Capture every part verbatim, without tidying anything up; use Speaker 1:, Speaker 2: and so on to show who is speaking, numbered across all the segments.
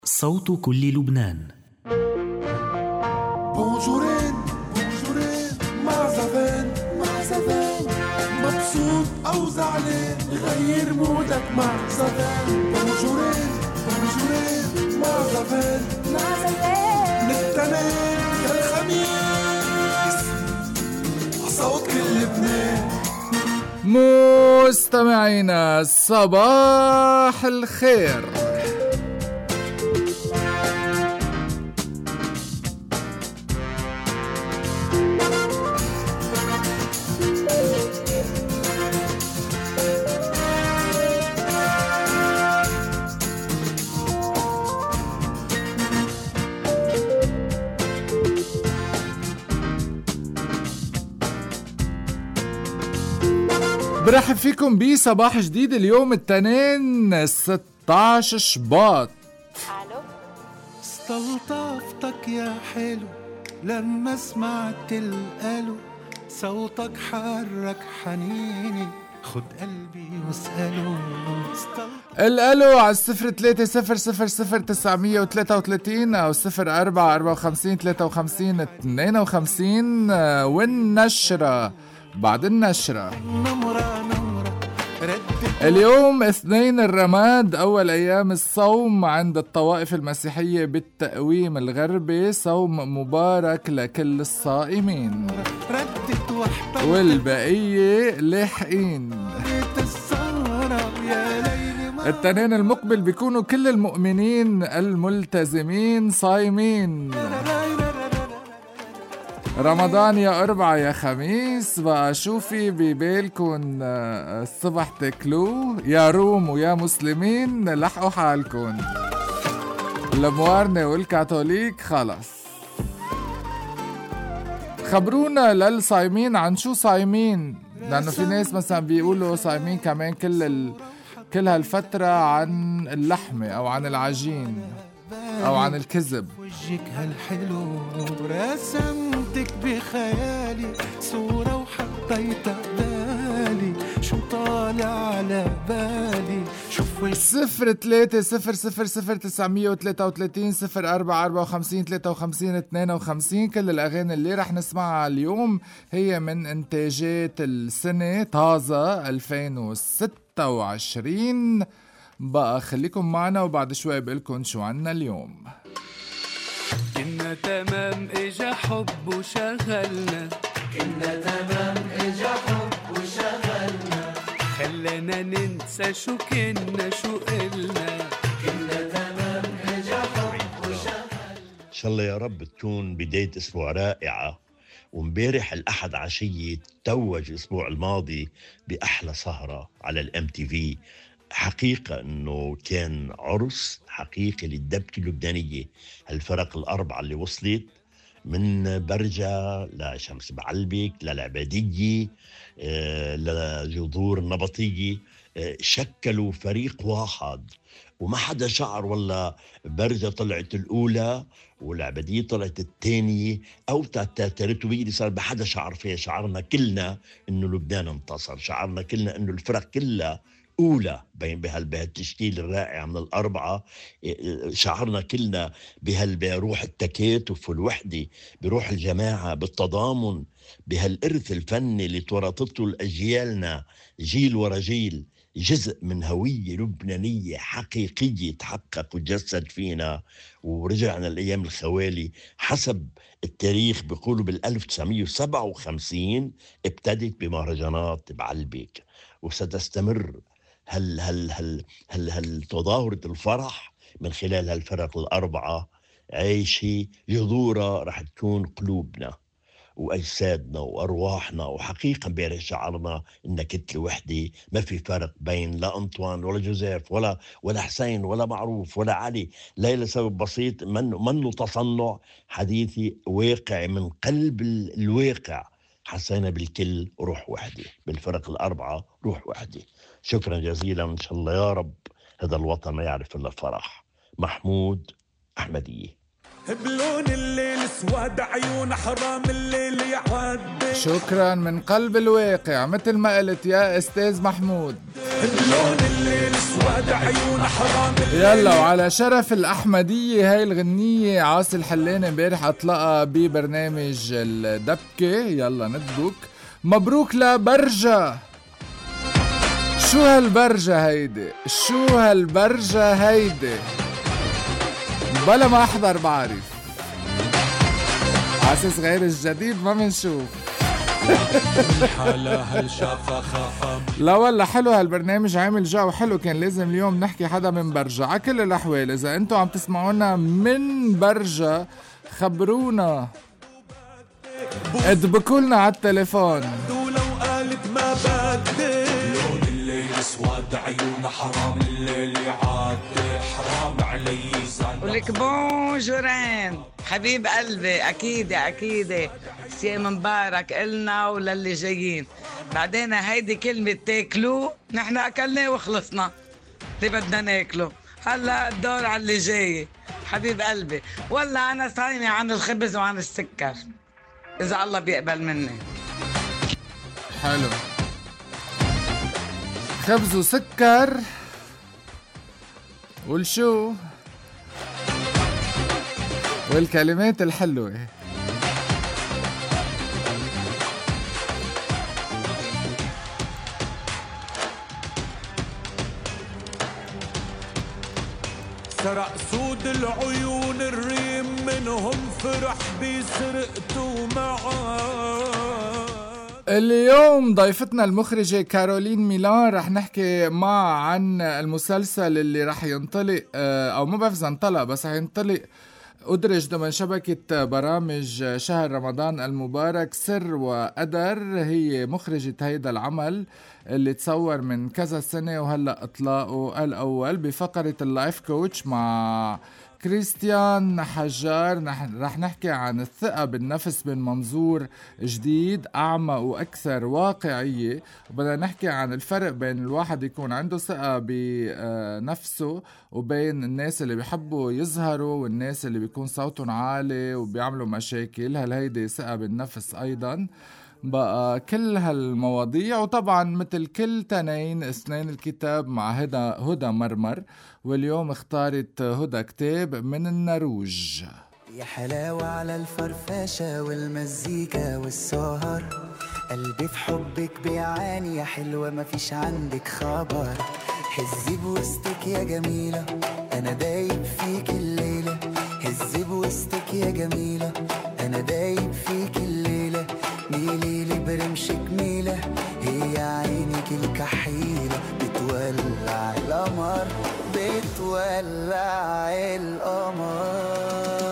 Speaker 1: صوت كل لبنان.
Speaker 2: بونجورين بونجورين مع زفان مع زفان، مبسوط أو زعلان غير مودك مع زفان. بونجورين بونجورين مع زفان مع زفان، من التنين للخميس صوت كل لبنان.
Speaker 3: مستمعينا صباح الخير. برحب فيكم بصباح جديد اليوم التنين ستة عشر شباط.
Speaker 2: استلطفتك يا حلو لما سمعت القلو، صوتك حرك حنيني خد قلبي واسأله.
Speaker 3: القلو على الصفر ثلاثة صفر صفر صفر تسعمية وثلاثة وثلاثين أو صفر أربعة أربعة وخمسين ثلاثة وخمسين اثنين وخمسين، والنشرة بعد النشرة. اليوم اثنين الرماد، أول أيام الصوم عند الطوائف المسيحية بالتقويم الغربي، صوم مبارك لكل الصائمين والبقية لاحقين. التنين المقبل بيكونوا كل المؤمنين الملتزمين صايمين. رمضان يا أربعة يا خميس، بقى شوفي ببالكن الصبح تاكلوه يا روم ويا مسلمين، لحقوا حالكن. الموارنة والكاثوليك خلص. خبرونا للصايمين عن شو صايمين، لأنه في ناس مثلا بيقولوا صايمين كمان كل ال... كل هالفترة عن اللحمة أو عن العجين أو عن الكذب.
Speaker 2: وجهك هالحلو رسمتك بخيالي صورة وحطيتها بالي، شو طالع على بالي شوف وجهك.
Speaker 3: صفر ثلاثة صفر صفر صفر تسعمية وثلاثة وثلاثين صفر أربعة أربعة وخمسين ثلاثة وخمسين اثنين وخمسين. كل الأغاني اللي رح نسمعها اليوم هي من إنتاجات السنة طازة ألفين وستة وعشرين. بقى خليكم معنا وبعد شوي بقلكم شو عنا اليوم.
Speaker 4: كنا تمام اجا حب وشغلنا،
Speaker 5: كنا تمام اجا حب وشغلنا،
Speaker 4: خلنا ننسى شو كنا شو قلنا.
Speaker 5: كنا تمام اجا حب وشغلنا.
Speaker 6: إن شاء الله يا رب تكون بداية أسبوع رائعة. ومبارح الأحد عشية توج الأسبوع الماضي بأحلى سهرة على الام تي في. حقيقة أنه كان عرس حقيقي للدبكة اللبنانية. هالفرق الأربعة اللي وصلت من برجة لشمس بعلبك للعبادية آه لجذور النبطية آه شكلوا فريق واحد، وما حدا شعر والله برجة طلعت الأولى والعبادية طلعت الثانية أو الثالثة، صار بحدا شعر فيها. شعرنا كلنا إنه لبنان انتصر، شعرنا كلنا إنه الفرق كلها أولى بين بهالتشكيل الرائع من الأربعة. شعرنا كلنا بهالروح التكاتف والوحدة، بروح الجماعة، بالتضامن، بهالإرث الفني اللي تورطته الأجيالنا جيل ورا جيل، جزء من هوية لبنانية حقيقية تحقق وتجسد فينا. ورجعنا الأيام الخوالي حسب التاريخ بيقولوا بالألف تسعمية وسبعة وخمسين ابتدت بمهرجانات بعلبك، وستستمر هل هل هل هل هل تظاهرة الفرح من خلال هالفرق الأربعة عايشة جذورها رح تكون قلوبنا وأجسادنا وأرواحنا. وحقيقة بيرجع شعرنا إن كتلة وحدة، ما في فرق بين لا أنطوان ولا جوزيف ولا ولا حسين ولا معروف ولا علي، لا لسبب بسيط من منه تصنع حديثي واقعي من قلب الواقع. حسينا بالكل روح وحدة، بالفرق الأربعة روح وحدة. شكرا جزيلا. إن شاء الله يا رب هذا الوطن ما يعرف إلا فرح. محمود أحمدية.
Speaker 2: بلون الليل سواد عيون حرام الليل يعدي.
Speaker 3: شكرا من قلب الواقع مثل ما قلت يا أستاذ محمود.
Speaker 2: اللون الليل اسود عيون حرام.
Speaker 3: يلا وعلى شرف الأحمدية هاي الغنية عاصي الحلاني امبارح أطلقها ببرنامج الدبكة. يلا ندبك. مبروك لبرجة. شو هالبرجة هيدي؟ شو هالبرجة هيدي؟ بلا ما أحضر بعرف. عاسس غير الجديد ما منشوف. لا والله حلو هالبرنامج، عامل جو حلو. كان لازم اليوم نحكي حدا من برجة. على كل الأحوال إذا أنتوا عم تسمعونا من برجة خبرونا، ادبكولنا على التليفون.
Speaker 2: ولو قالت ما بدي لون الليل اسود عيون حرام. الليل يعدي حرام علي زعل.
Speaker 7: ولك بونجورين حبيب قلبي. أكيد أكيد سيام مبارك إلنا وللي جايين. بعدين هيدي كلمة تاكلوا، نحن أكلنا وخلصنا اللي بدنا ناكله. هلا الدور على اللي جاي. حبيب قلبي والله أنا صايمة عن الخبز وعن السكر إذا الله بيقبل مني.
Speaker 3: حلو، خبز وسكر والشو والكلمات الحلوة.
Speaker 2: سرق سود العيون الريم منهم فرح بسرقته معاه.
Speaker 3: اليوم ضيفتنا المخرجة كارولين ميلان رح نحكي معها عن المسلسل اللي رح ينطلق أو ما بعرف إذا انطلق بس رح ينطلق أدرج ضمن شبكة برامج شهر رمضان المبارك، سر وقدر. هي مخرجة هيدا العمل اللي تصور من كذا سنة وهلأ إطلاقه الأول بفقرة اللايف كوتش مع كريستيان حجار. رح نحكي عن الثقة بالنفس من منظور جديد أعمق وأكثر واقعية، وبدنا نحكي عن الفرق بين الواحد يكون عنده ثقة بنفسه وبين الناس اللي بيحبوا يظهروا والناس اللي بيكون صوتهم عالي وبيعملوا مشاكل. هل هيدي ثقة بالنفس أيضا؟ بقى كل هالمواضيع، وطبعا مثل كل تنين اثنين الكتاب مع هدى هدى مرمر. واليوم اختارت هدى كتاب من النروج.
Speaker 8: يا حلاوة على الفرفاشة والمزيكا والسهر، قلبي في حبك بيعاني يا حلوة مفيش عندك خبر. هزي بوسطك يا جميلة أنا دايب فيك الليلة. هزي بوسطك يا جميلة أنا دايب فيك الليلة. ميلي لي برمشك ميلة، هي عينك الكحيلة بتولع القمر بتولع القمر.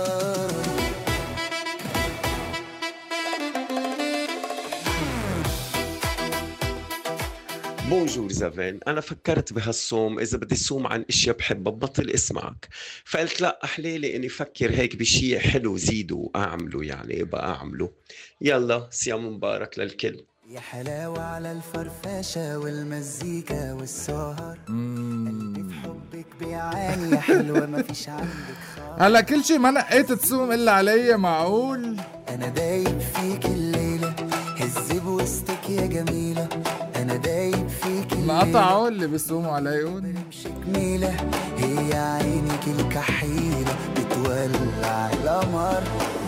Speaker 9: بونجور زافين، أنا فكرت بهالصوم إذا بدي صوم عن إشياء بحبها ببطل اسمعك، فقلت لا أحليلي إني فكر هيك بشيء حلو زيده أعمله، يعني يبقى أعمله. يلا صيام مبارك للكل.
Speaker 8: يا حلاوة على الفرفاشة والمزيكا والسهر، قلبي في حبك بيعاني يا حلوة مفيش عندك خالص.
Speaker 3: هلا كل شي ما نقيت تصوم إلا علي، معقول؟
Speaker 8: أنا دايب فيك الليلة، هزي بوسطك يا جميلة أنا دايب فيك الليلة.
Speaker 3: ما قطعوا اللي بيصوموا عليهم.
Speaker 8: برمشك ميلة، هي عينك الكحيلة بتولع القمر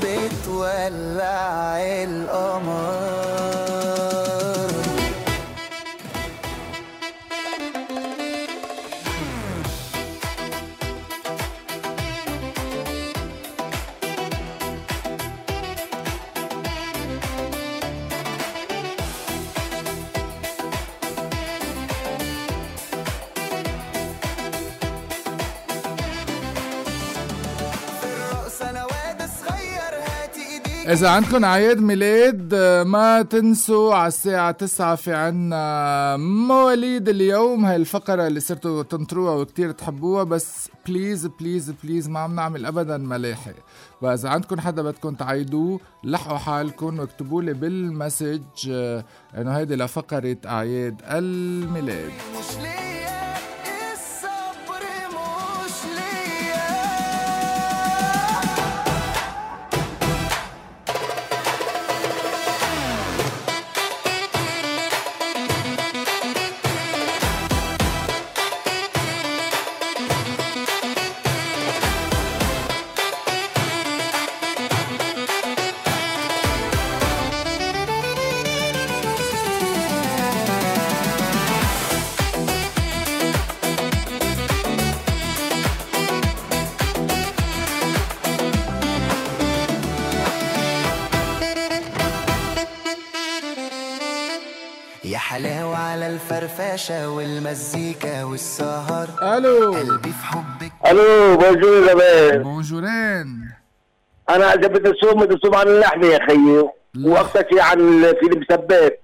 Speaker 8: بتولع القمر.
Speaker 3: إذا عندكم عياد ميلاد ما تنسوا على الساعة تسعة في عنا مواليد اليوم. هاي الفقرة اللي صرتوا تنطروها وكتير تحبوها، بس بليز بليز بليز ما عم نعمل أبدا ملاحق. وإذا عندكم حدا بدكم تعيدوه لحقوا حالكم واكتبوا لي بالمسج إنه هيدي لفقرة أعياد الميلاد.
Speaker 8: وعلى الفرفشة والمزيكا والسهر
Speaker 3: الو
Speaker 8: قلبي في حبك.
Speaker 10: الو بونجور زمان.
Speaker 3: بونجورين.
Speaker 10: انا عجبت الصوم الصوم عن اللحمه يا خيي واكثر شيء عن الفيلم مسبات.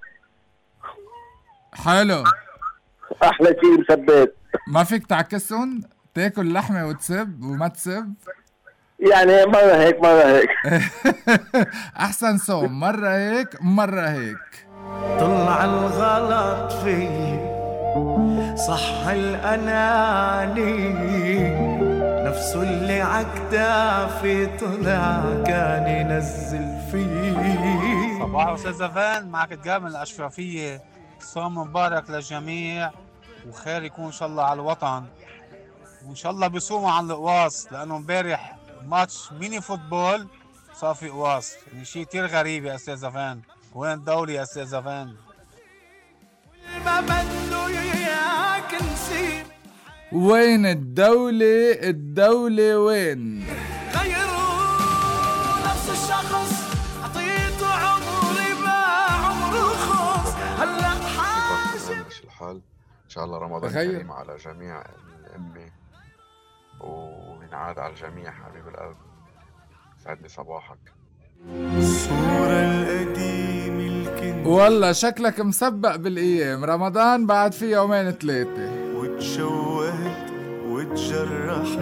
Speaker 3: حلو.
Speaker 10: احلى شيء مسبات.
Speaker 3: ما فيك تعكسهم تاكل لحمه وتسب وما تسب؟
Speaker 10: يعني مره هيك مره هيك.
Speaker 3: احسن صوم مره هيك مره هيك.
Speaker 5: طلع الغلط فيي صح الأناني نفسه اللي عكتافي طلع كان ينزل فيه.
Speaker 11: صباح أستاذ زفان، معك تقابل الأشرفية. صوم مبارك للجميع وخير يكون إن شاء الله على الوطن، وإن شاء الله بيصوموا عن القواص لأنه امبارح ماتش ميني فوتبول صار في قواص، يعني شيء كتير غريب يا أستاذ زفان. وين الدولة يا أستاذ زفان؟
Speaker 3: وين الدولة؟ الدولة وين؟
Speaker 5: غيروا نفس الشخص عطيته عمري ما عمره خلص هلا حاسب
Speaker 12: مش الحال. ان شاء الله رمضان
Speaker 3: غير.
Speaker 12: كريم على جميع الامه وينعاد على الجميع حبيب القلب. سعد لي صباحك.
Speaker 5: الصورة القديمة الكنت
Speaker 3: والله شكلك مسبق بالايام. رمضان بعد في يومين ثلاثة.
Speaker 5: وتشوهت وتجرحت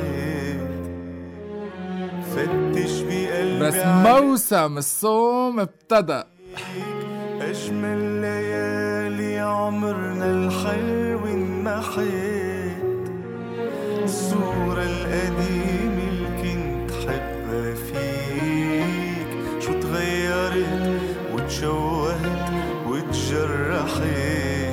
Speaker 5: فتش بقلبي
Speaker 3: بس موسم الصوم ابتدأ.
Speaker 5: أجمل ليالي عمرنا الحلو انمحت. الصورة القديمة اللي كنت حبها فيك شو تغيرت وتشوهت وتجرحت.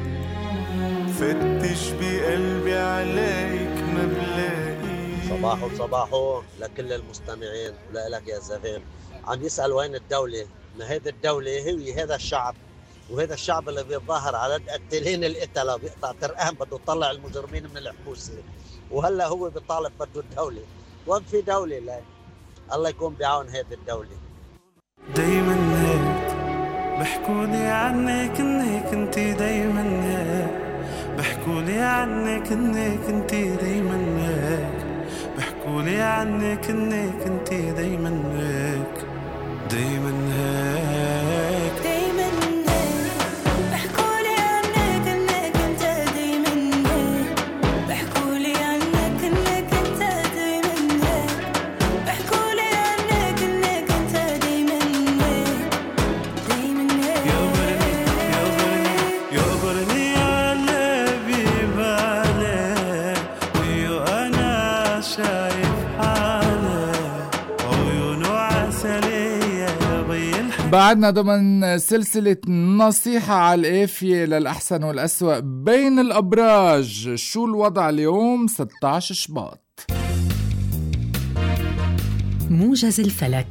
Speaker 5: فتش بقلبي عليك ما بلاقيك.
Speaker 13: صباحو صباحو لكل المستمعين ولك يا زفان. عم يسأل وين الدولة؟ ما هذه الدولة هي هذا الشعب، وهذا الشعب اللي بيظاهر على القتالين القتلة بيقطع ترقان بده يطلع المجرمين من الحبوسة، وهلا هو بيطالب بده الدولة. وين في دولة؟ لا الله يكون بعون هذه الدولة.
Speaker 5: دايما هيك بحكولي عنك انك انتي دايما هيك. بحكولي عنك انك انتي دايما هيك. بحكولي عنك انك انتي دايما هيك. دايما هيك
Speaker 14: دايما هيك. بحكولي عنك انك انت دايما هيك. بحكولي عنك انك انت دايما هيك. بحكولي عنك انك انت دايما هيك. دايما هيك.
Speaker 5: يغبرني يغبرني على ببالي وانا شايف حالي عيونه عسلية بي.
Speaker 3: بعدنا ضمن سلسلة نصيحة على القافية للأحسن والأسوأ بين الأبراج. شو الوضع اليوم؟ ستة عشر شباط.
Speaker 1: موجز الفلك.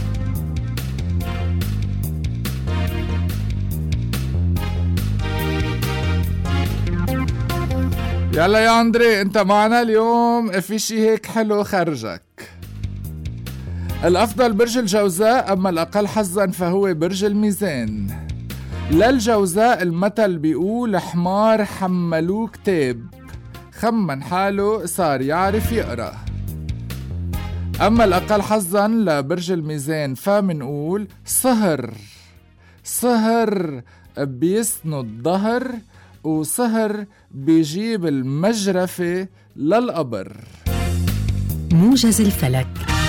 Speaker 3: يلا يا أندري انت معنا اليوم، في شي هيك حلو خرجك. الأفضل برج الجوزاء، أما الأقل حظاً فهو برج الميزان. للجوزاء المثل بيقول حمار حملوه كتاب، خمن حاله صار يعرف يقرأ. أما الأقل حظاً لبرج الميزان فمنقول صهر. صهر بيسند ظهر، وصهر بيجيب المجرفة للقبر.
Speaker 1: موجز الفلك.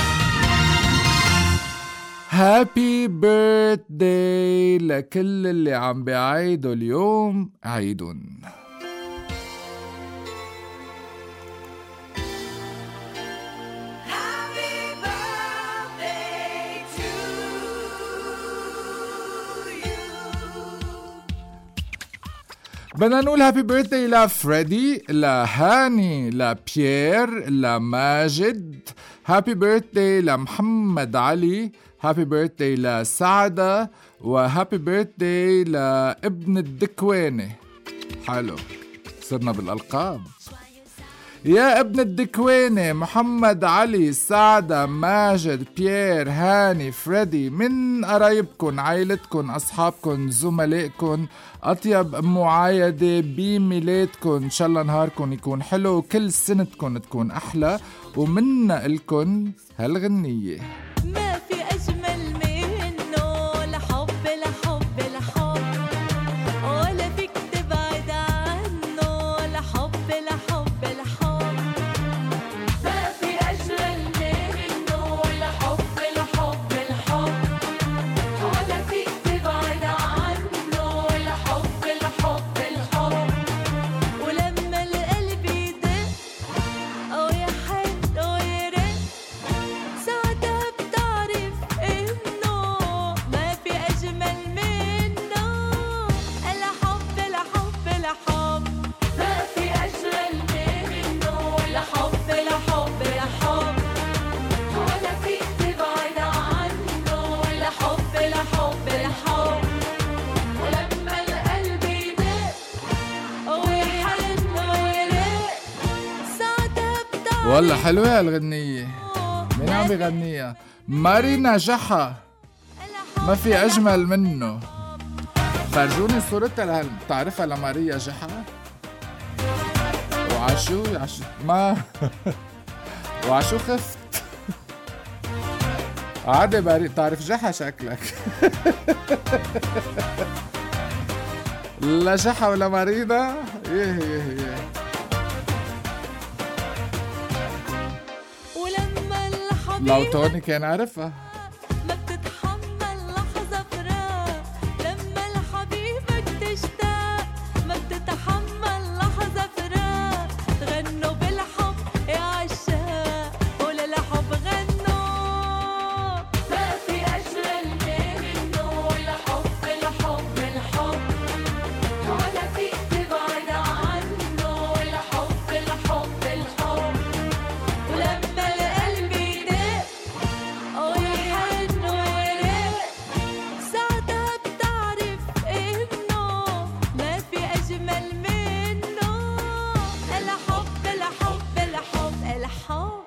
Speaker 3: هابي بيرثداي لكل اللي عم بيعيدوا اليوم عيدون. بدنا نقول هابي بيرثداي لفريدي، لهاني، لبيير، لماجد. هابي بيرثداي لمحمد علي. هابي بيرثداي لسعدة. وهابي بيرثداي لابن الدكواني. حلو صرنا بالألقاب. يا ابن الدكواني، محمد، علي، سعدة، ماجد، بيير، هاني، فريدي، من قرايبكن، عائلتكن، أصحابكن، زملائكن، أطيب معايدة بميلادكن. إن شاء الله نهاركن يكون حلو وكل سنتكن تكون أحلى، ومنا إلكن هالغنية.
Speaker 14: ما في أجمل منه لحب لحب لحب، ولا فيك تبعد عنه لحب لحب لحب. ما في أجمل منه لحب لحب لحب، ولا فيك تبعد عنه لحب لحب لحب. ولما القلب يدق أو يحن أو يرق، ساعتها بتعرف إنه ما في أجمل منه الحب لحب لحب. ما في أجمل منه لحب لحب لحب، ولا فيك تبعد عنه لحب لحب لحب. ولما القلب يدق أو يحن أو يرق، ساعتها بتعرف.
Speaker 3: والله حلوة هالغنية. مين عم بيغنيها؟ مارينا جحا. ما في أجمل منه. فرجوني صورتها لهال، بتعرفها لماريا جحا؟ وعشو عشو ما وعشو خفت. عادي باري، تعرف جحا شكلك. لا جحا ولا مارينا. يه يه يه.
Speaker 14: ولما الحبيب
Speaker 3: لو توني كان عارفها.
Speaker 14: ما بتتحمل لحظة فراق، لما لحبيبك تشتاق ما بتتحمل لحظة فراق. غنوا بالحب يا عشاق، وللحب غنوا. ما في أجمل منه لحب لحب لحب، ولا فيك تبعد عنه لحب لحب لحب. ولما القلب يدق أو يحن ويرق، ساعتها بتعرف إنه ما في أجمل منه الحب الحب الحب الحب.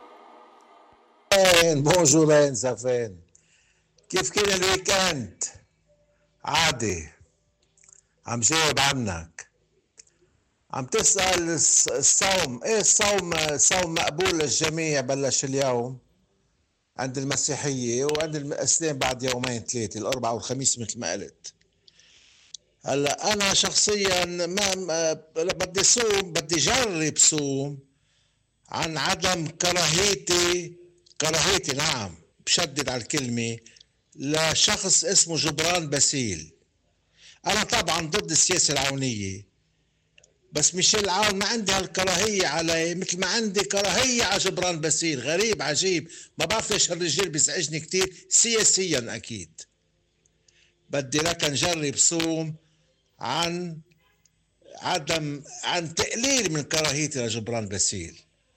Speaker 15: بونجورين زفين، كيف كان الويكند؟ عادي، عم جاوب عنك. عم تسأل الص- الصوم، ايه الصوم؟ صوم مقبول للجميع، بلش اليوم عند المسيحية، وعند الإسلام بعد يومين ثلاثة، الأربعاء والخميس مثل ما قلت. هلا أنا شخصيا ما ما- بدي صوم، بدي جرب صوم عن عدم كراهيتي، كراهيتي نعم بشدد على الكلمة، لشخص اسمه جبران باسيل. أنا طبعا ضد السياسة العونية، بس ميشيل عون ما عندي هالكراهية عليه مثل ما عندي كراهية على جبران باسيل. غريب عجيب، ما بعرف ليش هالرجال بيزعجني كتير سياسيا. أكيد بدي لك نجرب صوم عن عدم عن تقليل من كراهيتي لجبران باسيل.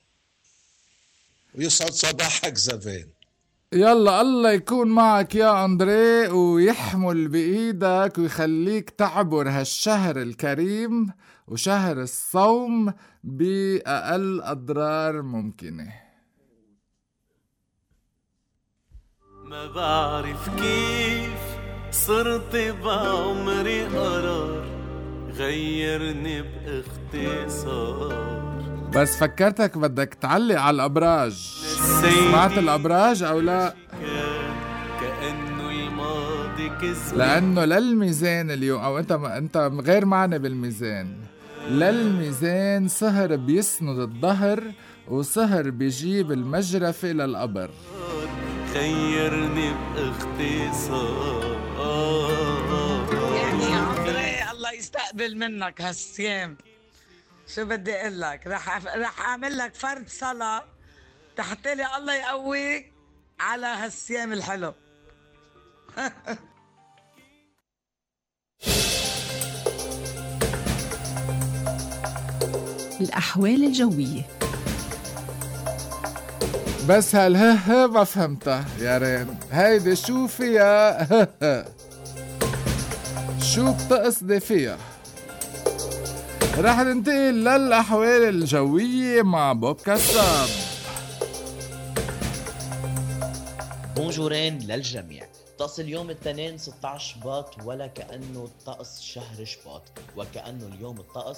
Speaker 15: ويسعد صباحك زفين.
Speaker 3: يلا الله يكون معك يا أندري، ويحمل بإيدك ويخليك تعبر هالشهر الكريم وشهر الصوم بأقل أضرار ممكنة.
Speaker 4: ما بعرف كيف صرت بعمري قرار، غيرني باختصار.
Speaker 3: بس فكرتك بدك تعلق على الأبراج. سمعت الأبراج أو لا؟
Speaker 4: كأنه الماضي كذب،
Speaker 3: لأنه للميزان اليوم، أو أنت أنت غير معني بالميزان. للميزان سهر بيسند الظهر، وسهر بيجيب المجرفة للقبر.
Speaker 4: خيرني باختصار.
Speaker 7: يعني يا عمري الله يستقبل منك هالصيام. شو بدي اقول لك، رح أف... رح اعمل لك فرد صلاة تحت لي الله يقويك على هالصيام الحلو.
Speaker 1: الأحوال الجوية.
Speaker 3: بس هالهه ما فهمتها يا ريم. هيدي شو فيها؟ شو بتقصدي فيها؟ رح ننتقل للأحوال الجوية مع بوب كساب.
Speaker 16: بونجورين للجميع. طقس اليوم الاثنين ستة عشر شباط ولا كأنه طقس شهر شباط، وكأنه اليوم الطقس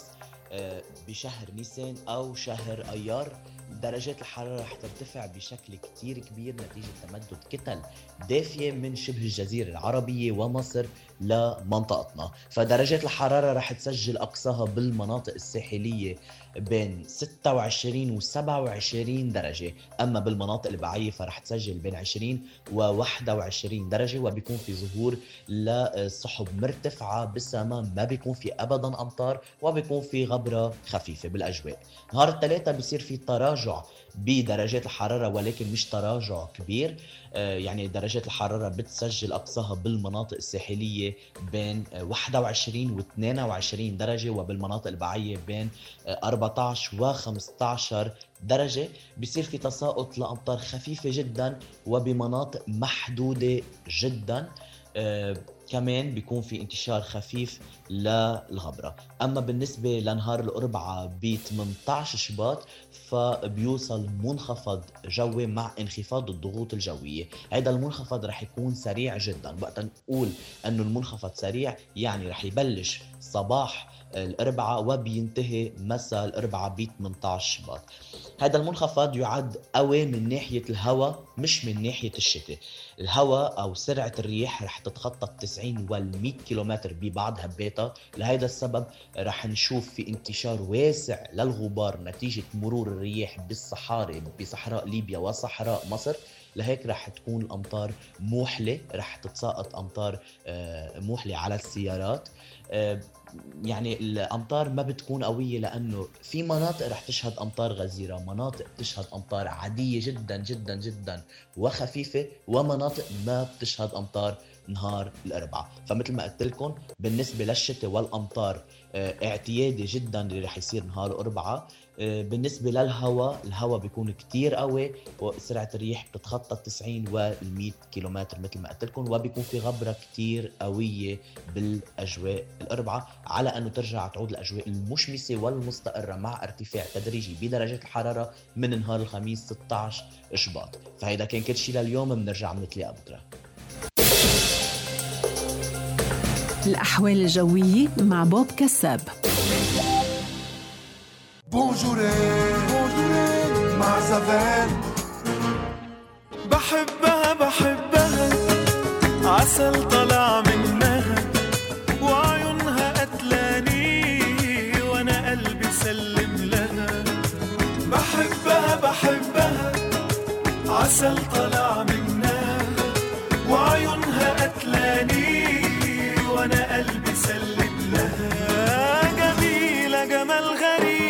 Speaker 16: بشهر نيسان أو شهر أيار. درجات الحرارة رح ترتفع بشكل كتير كبير نتيجة تمدد كتل دافية من شبه الجزيرة العربية ومصر لمنطقتنا. فدرجات الحرارة رح تسجل أقصاها بالمناطق الساحلية بين ستة وعشرين و سبعة وعشرين درجة، أما بالمناطق البعية فرح تسجل بين عشرين و واحد وعشرين درجة، وبيكون في ظهور لسحب مرتفعة بالسماء، ما بيكون في أبدا أمطار، وبيكون في غبرة خفيفة بالأجواء. نهار الثلاثة بيصير في تراجع بدرجات الحرارة ولكن مش تراجع كبير، يعني درجات الحرارة بتسجل أقصاها بالمناطق الساحلية بين واحد وعشرين و اثنين وعشرين درجة، وبالمناطق البعية بين أربعة عشر و خمسة عشر درجة. بيصير في تساقط لأمطار خفيفة جدا وبمناطق محدودة جدا. آه كمان بيكون في انتشار خفيف للغبرة. أما بالنسبة لنهار الأربعاء ب ثمانية عشر شباط فبيوصل منخفض جوي مع انخفاض الضغوط الجوية. هذا المنخفض رح يكون سريع جدا. وقت نقول أنه المنخفض سريع يعني رح يبلش صباح الأربعاء وبينتهي مساء الأربعاء ب ثمانية عشر شباط. هذا المنخفض يعد قوي من ناحية الهواء مش من ناحية الشتاء. الهواء أو سرعة الرياح رح تتخطى التسعين والمئة كيلومتر ببعض هباتها. لهذا السبب رح نشوف في انتشار واسع للغبار نتيجة مرور الرياح بالصحاري بصحراء ليبيا وصحراء مصر. لهيك رح تكون الأمطار موحلة، رح تتساقط أمطار موحلة على السيارات. يعني الأمطار ما بتكون قوية لأنه في مناطق رح تشهد أمطار غزيرة، مناطق تشهد أمطار عادية جدا جدا جدا وخفيفة، ومناطق ما بتشهد أمطار نهار الأربعاء. فمثل ما قلت لكم بالنسبة للشتاء والأمطار اعتيادي جدا اللي رح يصير نهار الأربعاء. بالنسبة للهواء، الهواء بيكون كتير قوي وسرعة الرياح بتتخطى التسعين والمئة كيلومتر مثل ما قلت لكم، وبيكون في غبرة كتير قوية بالأجواء الأربعة، على أنه ترجع تعود الأجواء المشمسة والمستقرة مع ارتفاع تدريجي بدرجات الحرارة من نهار الخميس ستة عشر شباط. فهيدا كان كل شيء لليوم، بنرجع بنتلاقى بكرة.
Speaker 1: الأحوال الجوية مع بوب كساب.
Speaker 5: بونجورين بونجورين مع زفان. بحبها بحبها عسل طلع منها وعيونها قتلاني وانا قلبي سلم لها. بحبها بحبها عسل طلع منها وعيونها قتلاني وانا قلبي سلم لها. جميلة جمال غريب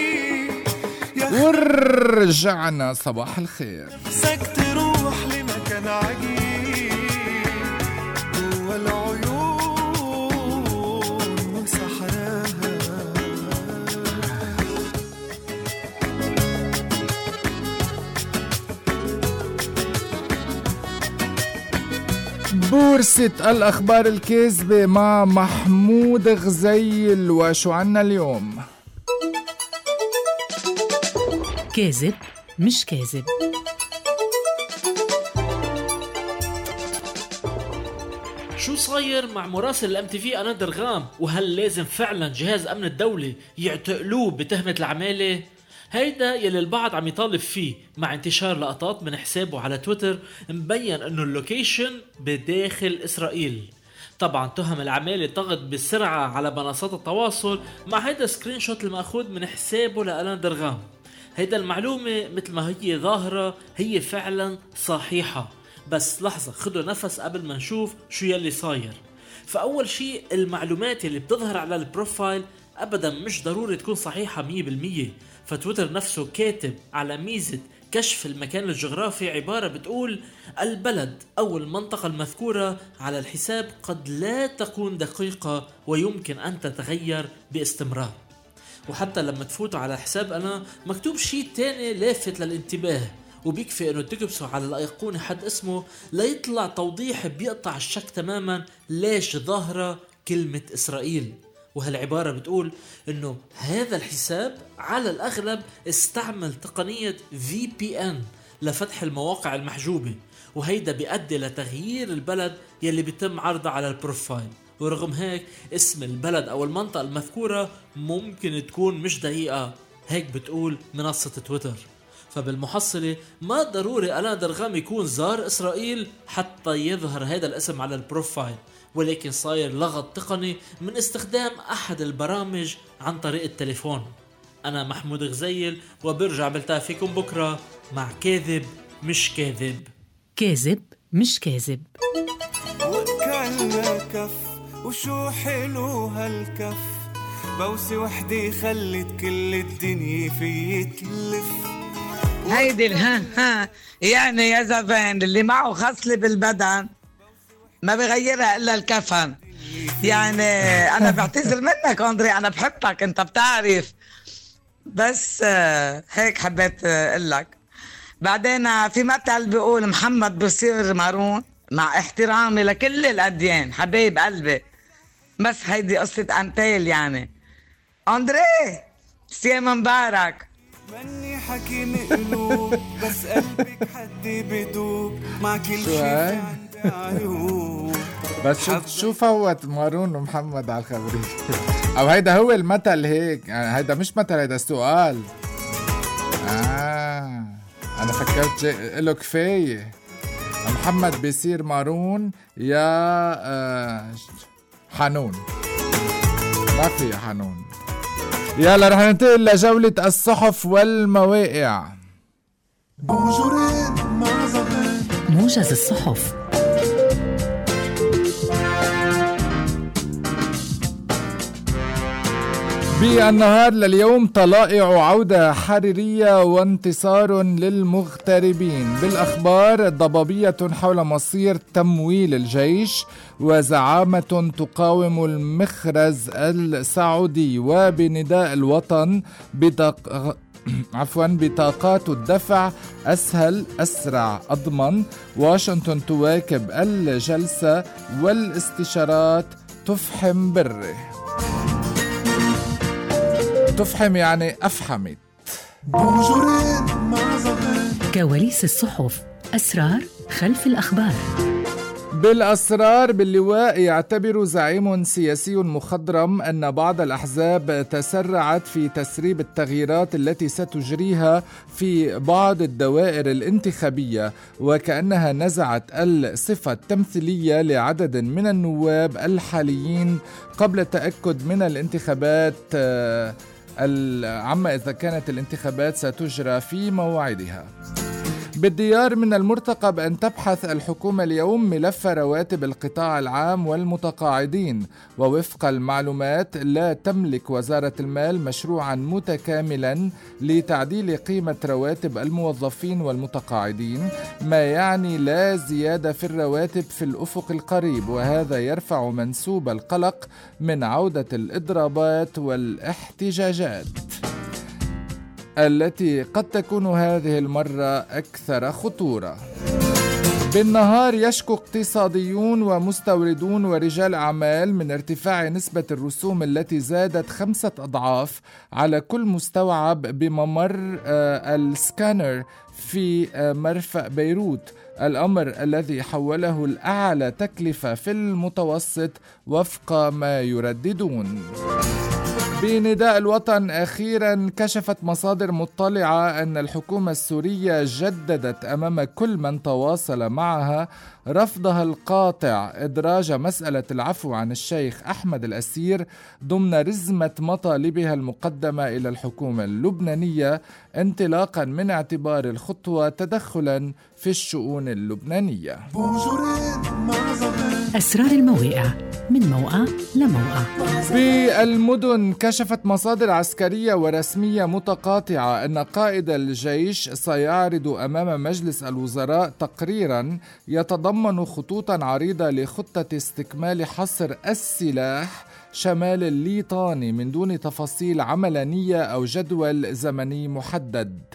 Speaker 3: ورجعنا صباح الخير.
Speaker 5: نفسك تروح لمكان عجيب جوا العيون وصحراها.
Speaker 3: بورصة الأخبار الكاذبة مع محمود غزيل. وشو عنا اليوم؟
Speaker 1: كاذب مش كاذب.
Speaker 17: شو صاير مع مراسل الام تي في أنا درغام؟ وهل لازم فعلا جهاز امن الدولة يعتقلوه بتهمة العمالة؟ هيدا يلي البعض عم يطالب فيه مع انتشار لقطات من حسابه على تويتر مبين انه اللوكيشن بداخل اسرائيل. طبعا تهم العمالة طغت بالسرعة على منصات التواصل مع هيدا سكرين شوت المأخوذ من حسابه لألان درغام. هيدا المعلومة مثل ما هي ظاهرة هي فعلا صحيحة، بس لحظة خدوا نفس قبل ما نشوف شو يلي صاير. فأول شيء المعلومات اللي بتظهر على البروفايل أبدا مش ضروري تكون صحيحة مية بالمية. فتويتر نفسه كاتب على ميزة كشف المكان الجغرافي عبارة بتقول البلد أو المنطقة المذكورة على الحساب قد لا تكون دقيقة ويمكن أن تتغير باستمرار. وحتى لما تفوتوا على حساب أنا مكتوب شيء تاني لافت للانتباه، وبيكفي انه تكبسوا على الايقونة حد اسمه ليطلع توضيح بيقطع الشك تماما ليش ظاهرة كلمة اسرائيل. وهالعبارة بتقول إنه هذا الحساب على الأغلب استعمل تقنية في بي إن لفتح المواقع المحجوبة، وهيدا بيؤدي لتغيير البلد يلي بيتم عرضها على البروفايل. ورغم هيك اسم البلد أو المنطقة المذكورة ممكن تكون مش دقيقة، هيك بتقول منصة تويتر. فبالمحصلة ما ضروري ألان درغام يكون زار إسرائيل حتى يظهر هذا الاسم على البروفايل، ولكن صاير لغط تقني من استخدام أحد البرامج عن طريق التليفون. أنا محمود غزيل وبرجع بلتقى فيكم بكرة مع كاذب مش كاذب.
Speaker 1: كاذب مش كاذب.
Speaker 5: وكلنا كف وشو حلو هالكف، بوسة وحدي خلت كل الدنيا في تلف.
Speaker 7: هيدي الها ها يعني يا زفان اللي معه خصلة بالبدن ما بغيرها إلا الكفن. يعني أنا بعتذر منك أندري، أنا بحبك أنت بتعرف، بس هيك حبيت أقلك. بعدين في مثل بيقول محمد بصير مارون، مع احترامي لكل الأديان حبيب قلبي، بس هيدي قصة أنتيل. يعني أندري سيام مبارك.
Speaker 5: مني حكي قلوب بس قلبك حدي بدوب، مع كل شي عندي عيوب.
Speaker 3: بس شو شو فوت مارون ومحمد على الخبرية؟ او هيدا هو المثل هيك؟ يعني هيدا مش مثل، هيدا سؤال. اه انا فكرت له كفايه محمد بيصير مارون يا آه حنون، ما في حنون. يلا رح ننتقل لجولة الصحف والمواقع.
Speaker 1: موجز الصحف.
Speaker 3: بالنهار لليوم طلائع عودة حريرية وانتصار للمغتربين. بالأخبار ضبابية حول مصير تمويل الجيش، وزعامة تقاوم المخرز السعودي. وبنداء الوطن بطاق... عفوا بطاقات الدفع أسهل أسرع أضمن. واشنطن تواكب الجلسة والاستشارات تفحم بره. تفحم يعني أفحمت.
Speaker 1: كواليس الصحف، أسرار خلف الأخبار.
Speaker 3: بالأسرار باللواء يعتبر زعيم سياسي مخضرم أن بعض الأحزاب تسرعت في تسريب التغييرات التي ستجريها في بعض الدوائر الانتخابية، وكأنها نزعت الصفة التمثيلية لعدد من النواب الحاليين قبل التأكد من الانتخابات عما إذا كانت الانتخابات ستجرى في موعدها. بالديار من المرتقب أن تبحث الحكومة اليوم ملف رواتب القطاع العام والمتقاعدين، ووفق المعلومات لا تملك وزارة المال مشروعا متكاملا لتعديل قيمة رواتب الموظفين والمتقاعدين، ما يعني لا زيادة في الرواتب في الأفق القريب، وهذا يرفع منسوب القلق من عودة الإضرابات والاحتجاجات التي قد تكون هذه المرة أكثر خطورة. بالنهار يشكو اقتصاديون ومستوردون ورجال أعمال من ارتفاع نسبة الرسوم التي زادت خمسة أضعاف على كل مستوعب بممر السكانر في مرفأ بيروت، الأمر الذي حوله الأعلى تكلفة في المتوسط وفق ما يرددون. بنداء الوطن أخيرا كشفت مصادر مطلعة أن الحكومة السورية جددت أمام كل من تواصل معها رفضها القاطع إدراج مسألة العفو عن الشيخ أحمد الأسير ضمن رزمة مطالبها المقدمة إلى الحكومة اللبنانية، انطلاقا من اعتبار الخطوة تدخلا في الشؤون اللبنانية.
Speaker 1: أسرار المواقع من موقع لموقع.
Speaker 3: بالمدن كشفت مصادر عسكرية ورسمية متقاطعة أن قائد الجيش سيعرض أمام مجلس الوزراء تقريرا يتضمن خطوطا عريضة لخطة استكمال حصر السلاح شمال الليطاني من دون تفاصيل عملانية أو جدول زمني محدد.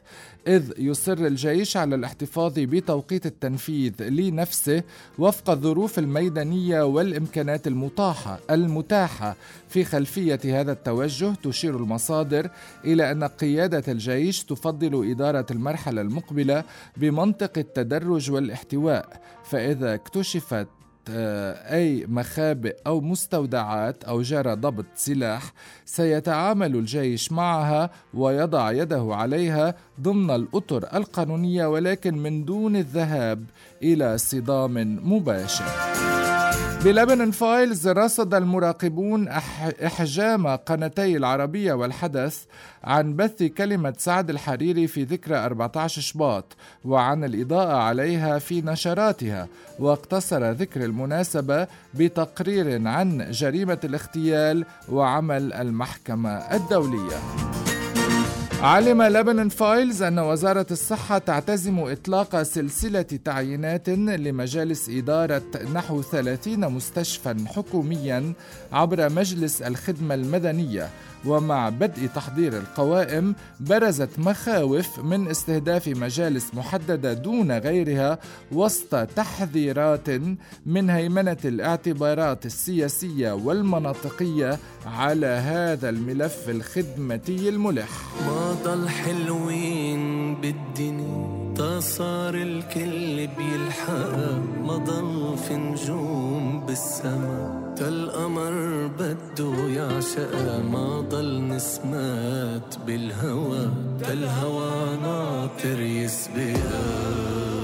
Speaker 3: إذ يصر الجيش على الاحتفاظ بتوقيت التنفيذ لنفسه وفق الظروف الميدانية والإمكانات المتاحة المتاحة. في خلفية هذا التوجه تشير المصادر إلى أن قيادة الجيش تفضل إدارة المرحلة المقبلة بمنطق التدرج والاحتواء، فإذا اكتشفت أي مخابئ أو مستودعات أو جرى ضبط سلاح سيتعامل الجيش معها ويضع يده عليها ضمن الأطر القانونية، ولكن من دون الذهاب إلى صدام مباشر. بلبنان فايلز رصد المراقبون إحجام قناتي العربية والحدث عن بث كلمة سعد الحريري في ذكرى أربعة عشر شباط وعن الإضاءة عليها في نشراتها، واقتصر ذكر المناسبة بتقرير عن جريمة الاغتيال وعمل المحكمة الدولية. علم لبنان فايلز أن وزارة الصحة تعتزم إطلاق سلسلة تعيينات لمجالس إدارة نحو ثلاثين مستشفى حكوميا عبر مجلس الخدمة المدنية، ومع بدء تحضير القوائم برزت مخاوف من استهداف مجالس محددة دون غيرها وسط تحذيرات من هيمنة الاعتبارات السياسية والمناطقية على هذا الملف الخدمتي الملح.
Speaker 18: ما ضل حلوين بالدنيا تصار الكل بيلحق، ما ضل في نجوم بالسما تالقمر بده يعشق، ما ضل نسمات بالهوى تالهوى ناطر يسبقها.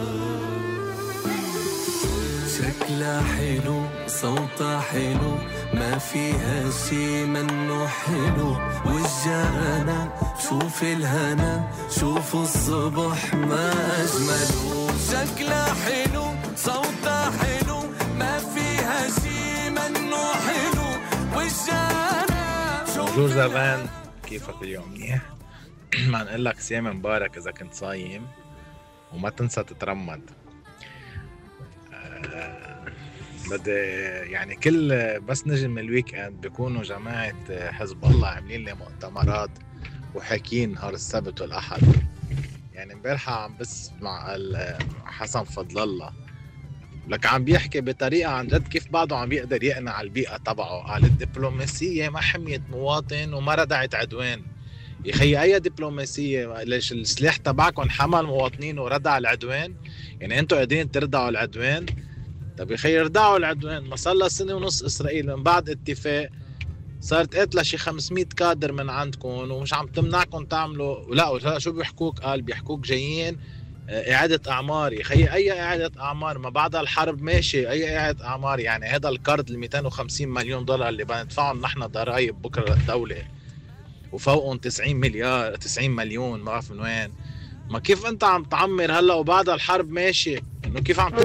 Speaker 18: شكلها حلو صوتها حلو ما فيها شي منه حلو، والجانا شوف الهنا شوف الصبح ما أجمله. شكلها حلو صوتها حلو ما فيها شي منه حلو، والجانا شوف
Speaker 19: بونجور زافان، كيفك اليوم؟ منيح؟ ما نقول لك صيام مبارك إذا كنت صايم، وما تنسى تترمد. بدي يعني كل بس نجي من الويك اند بيكونوا جماعة حزب الله عاملين لي مؤتمرات وحاكين نهار السبت والأحد. يعني امبارحة عم بس مع حسن فضل الله لك عم بيحكي بطريقة عن جد كيف بعضه عم بيقدر يقنع البيئة تبعه. قال الدبلوماسية ما حميت مواطن وما ردعت عدوان. يخي أي دبلوماسية؟ ليش السلاح تبعكم حمل مواطنين وردع العدوان؟ يعني أنتوا قادرين تردعوا العدوان؟ طب يخي يردعوا العدوان. ما صار لها سنة ونص إسرائيل من بعد اتفاق صارت قتلة شي خمسمية كادر من عندكم ومش عم تمنعكم تعملوا. لا شو بيحكوك؟ قال بيحكوك جايين إعادة أعمار. يخي أي إعادة أعمار؟ ما بعد الحرب ماشي أي إعادة أعمار؟ يعني هذا الكارد ال مئتين وخمسين مليون دولار اللي بندفعهم نحن ضرائب بكرة للدولة وفوقهم تسعين مليار تسعين مليون ما بعرف من وين. ما كيف أنت عم تعمر هلا وبعد الحرب ماشي؟ إنه كيف عم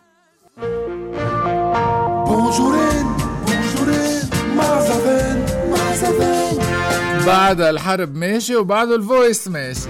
Speaker 2: بونجورين بونجورين مع زفان مع زفان
Speaker 3: بعد الحرب ماشي وبعده الفويس ماشي.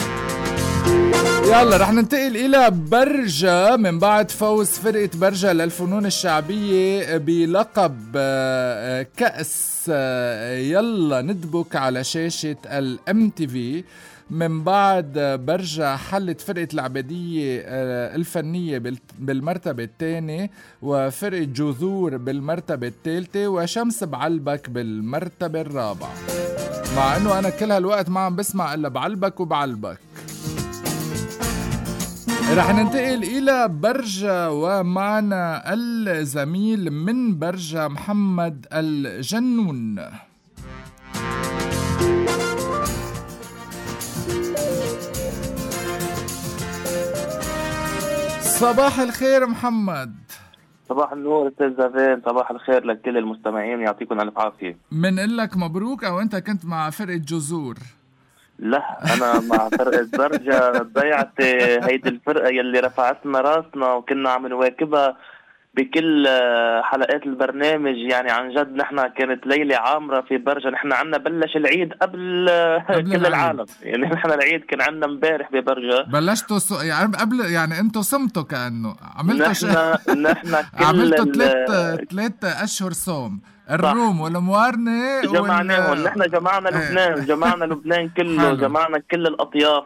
Speaker 3: يلا رح ننتقل إلى برجة من بعد فوز فرقة برجة للفنون الشعبية بلقب كأس يلا ندبك على شاشة الام تي في. من بعد برجة حلت فرقة العبادية الفنية بالمرتبة الثانية، وفرقة جذور بالمرتبة الثالثة، وشمس بعلبك بالمرتبة الرابعة. مع انه انا كل هالوقت ما عم بسمع الا بعلبك وبعلبك. رح ننتقل إلى برجة ومعنا الزميل من برجة محمد الجنون. صباح الخير محمد.
Speaker 20: صباح النور استاذ زافين، صباح الخير لكل المستمعين، يعطيكم الف عافيه.
Speaker 3: من لك مبروك، او انت كنت مع فرقة جذور؟
Speaker 20: لا انا مع فرقة برجة. ضيعت هيدي الفرقة يلي رفعتنا راسنا وكنا عم نواكبها بكل حلقات البرنامج. يعني عن جد نحن كانت ليلة عامرة في برجة. نحن عنا بلش العيد قبل, قبل كل العيد. العالم. يعني نحن العيد كان عنا امبارح ببرجة.
Speaker 3: بلشتوا سو... يعني قبل، يعني انتوا صمتوا كأنه عملتوا
Speaker 20: نحن ش... نحن كل
Speaker 3: عملتوا ثلاث ثلاث اشهر صوم. الروم والموارنة
Speaker 20: جمعناهم وال... نحن جمعنا لبنان. جمعنا لبنان كله. جمعنا كل الأطياف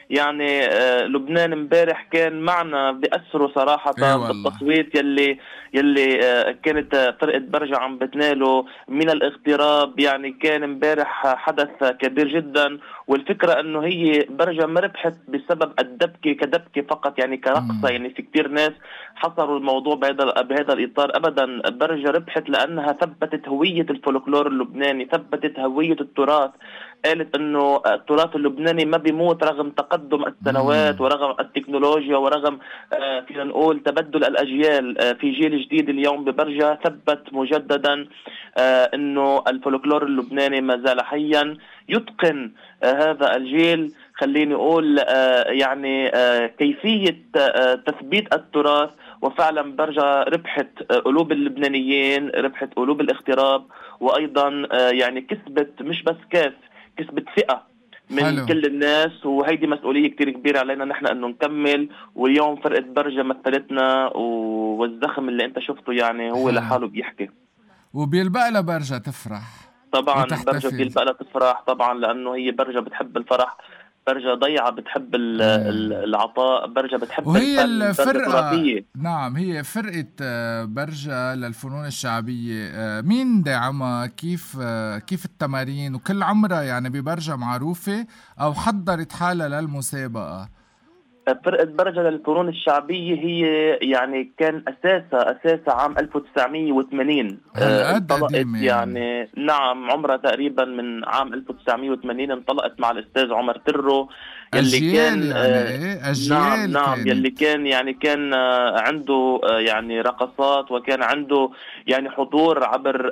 Speaker 20: يعني آه لبنان امبارح كان معنا بأسره صراحة
Speaker 3: أيوة
Speaker 20: بالتصويت يلي يلي آه كانت فرقة برجة عم بتناله من الاغتراب. يعني كان امبارح حدث كبير جدا، والفكرة انه هي برجة ما ربحت بسبب الدبكة كدبكة فقط، يعني كرقصة. يعني في كتير ناس حصروا الموضوع بهذا بهذا الإطار. أبدا، برجة ربحت لأنها ثبتت هوية الفولكلور اللبناني، ثبتت هوية التراث. قالت انه التراث اللبناني ما بيموت رغم تقدم السنوات ورغم التكنولوجيا ورغم آه فينا نقول تبدل الاجيال. آه في جيل جديد اليوم ببرجة ثبت مجددا آه انه الفولكلور اللبناني ما زال حيا. يتقن آه هذا الجيل خليني اقول آه يعني آه كيفية آه تثبيت التراث. وفعلا برجة ربحت آه قلوب اللبنانيين، ربحت قلوب الاغتراب، وايضا آه يعني كسبت مش بس كاس، كسبت فئة من حلو. كل الناس. وهيدي مسؤولية كتير كبيرة علينا نحن انه نكمل. واليوم فرقة برجة مثلتنا، والزخم اللي انت شفته يعني هو حلو. لحاله بيحكي.
Speaker 3: وبيلبق لها برجة تفرح
Speaker 20: طبعا، برجة بيلبق لها تفرح طبعا، لانه هي برجة بتحب الفرح، برجة ضيعة بتحب العطاء، برجة بتحب
Speaker 3: وهي الفرقة. نعم، هي فرقة برجة للفنون الشعبية. مين داعمها؟ كيف كيف التمارين؟ وكل عمرها يعني ببرجة معروفة أو حضرت حالها للمسابقة؟
Speaker 20: فرقة برجة للفنون الشعبية هي يعني كان أساسها أساسها عام ألف وتسعمية وثمانين. انطلقت يعني. يعني نعم، عمرها تقريبا من عام ألف وتسعمية وثمانين. انطلقت مع الأستاذ عمر ترو يلي كان
Speaker 3: يعني أجيال
Speaker 20: نعم نعم
Speaker 3: كانت.
Speaker 20: يلي كان يعني كان عنده يعني رقصات، وكان عنده يعني حضور عبر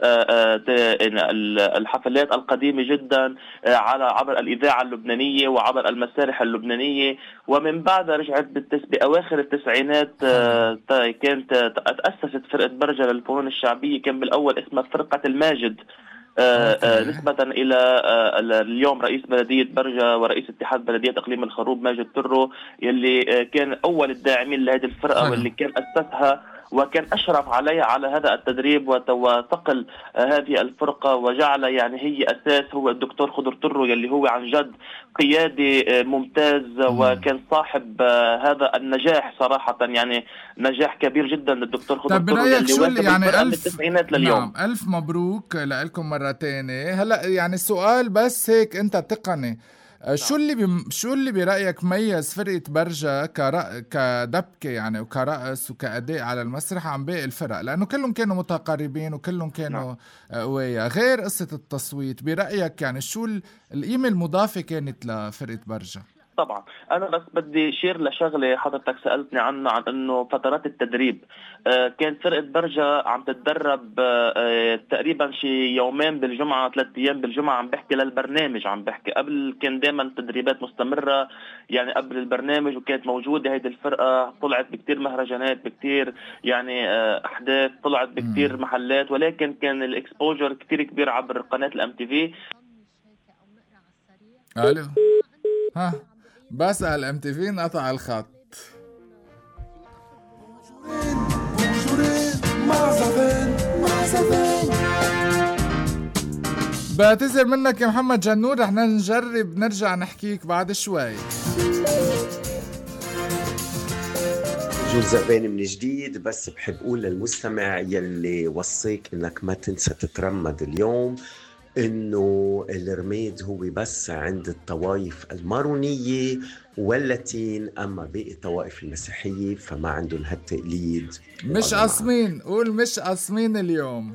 Speaker 20: الحفلات القديمة جدا على عبر الإذاعة اللبنانية وعبر المسارح اللبنانية. ومن بعد رجعت بالتس... بأواخر التسعينات كانت تأسست فرقة برجة للفنون الشعبية. كان بالأول اسمها فرقة الماجد آه آه نسبة إلى آه اليوم رئيس بلدية برجة ورئيس اتحاد بلدية إقليم الخروب ماجد ترو، يلي آه كان أول الداعمين لهذه الفرقة واللي كان أسسها وكان أشرف عليها على هذا التدريب وتقل آه هذه الفرقة، وجعل يعني هي أساس هو الدكتور خضر ترو يلي هو عن جد قيادي آه ممتاز وكان صاحب آه هذا النجاح صراحة، يعني نجاح كبير جدا للدكتور خضر ترو يلي واخد يعني ألف التسعينات لليوم.
Speaker 3: نعم، ألف مبروك لكم مرة تانية. هلا يعني سؤال بس هيك أنت تقني، شو اللي بم... شو اللي برأيك ميز فرقة برجة كرأ... كدبكة يعني وكرقص وكأداء على المسرح عن باقي الفرق؟ لأنه كلهم كانوا متقاربين وكلهم كانوا قوية، غير قصة التصويت. برأيك يعني شو ال... القيمة المضافة كانت لفرقة برجة؟
Speaker 20: طبعا انا بس بدي شير لشغله حضرتك سالتني عنها، عن انه فترات التدريب. آه كانت فرقه برجة عم تتدرب آه تقريبا شي يومين بالجمعه، ثلاث ايام بالجمعه. عم بحكي للبرنامج، عم بحكي قبل كان دائما تدريبات مستمره يعني قبل البرنامج، وكانت موجوده هيدي الفرقه. طلعت بكتير مهرجانات، بكتير يعني آه احداث، طلعت بكتير محلات، ولكن كان الاكسبوجر كتير كبير عبر قناه الام تي في.
Speaker 3: الو ها بسأل ام تي في انقطع الخط. بعتذر منك يا محمد جنور، رح نجرب نرجع نحكيك بعد شوي.
Speaker 9: جول زغباني من جديد. بس بحب أقول للمستمع يلي وصيك إنك ما تنسى تترمد اليوم، إنه الرميد هو بس عند الطوائف المارونية واللاتين، أما باقي الطوائف المسيحية فما عندهم هالتقليد.
Speaker 3: مش قاسمين، قول مش قاسمين اليوم.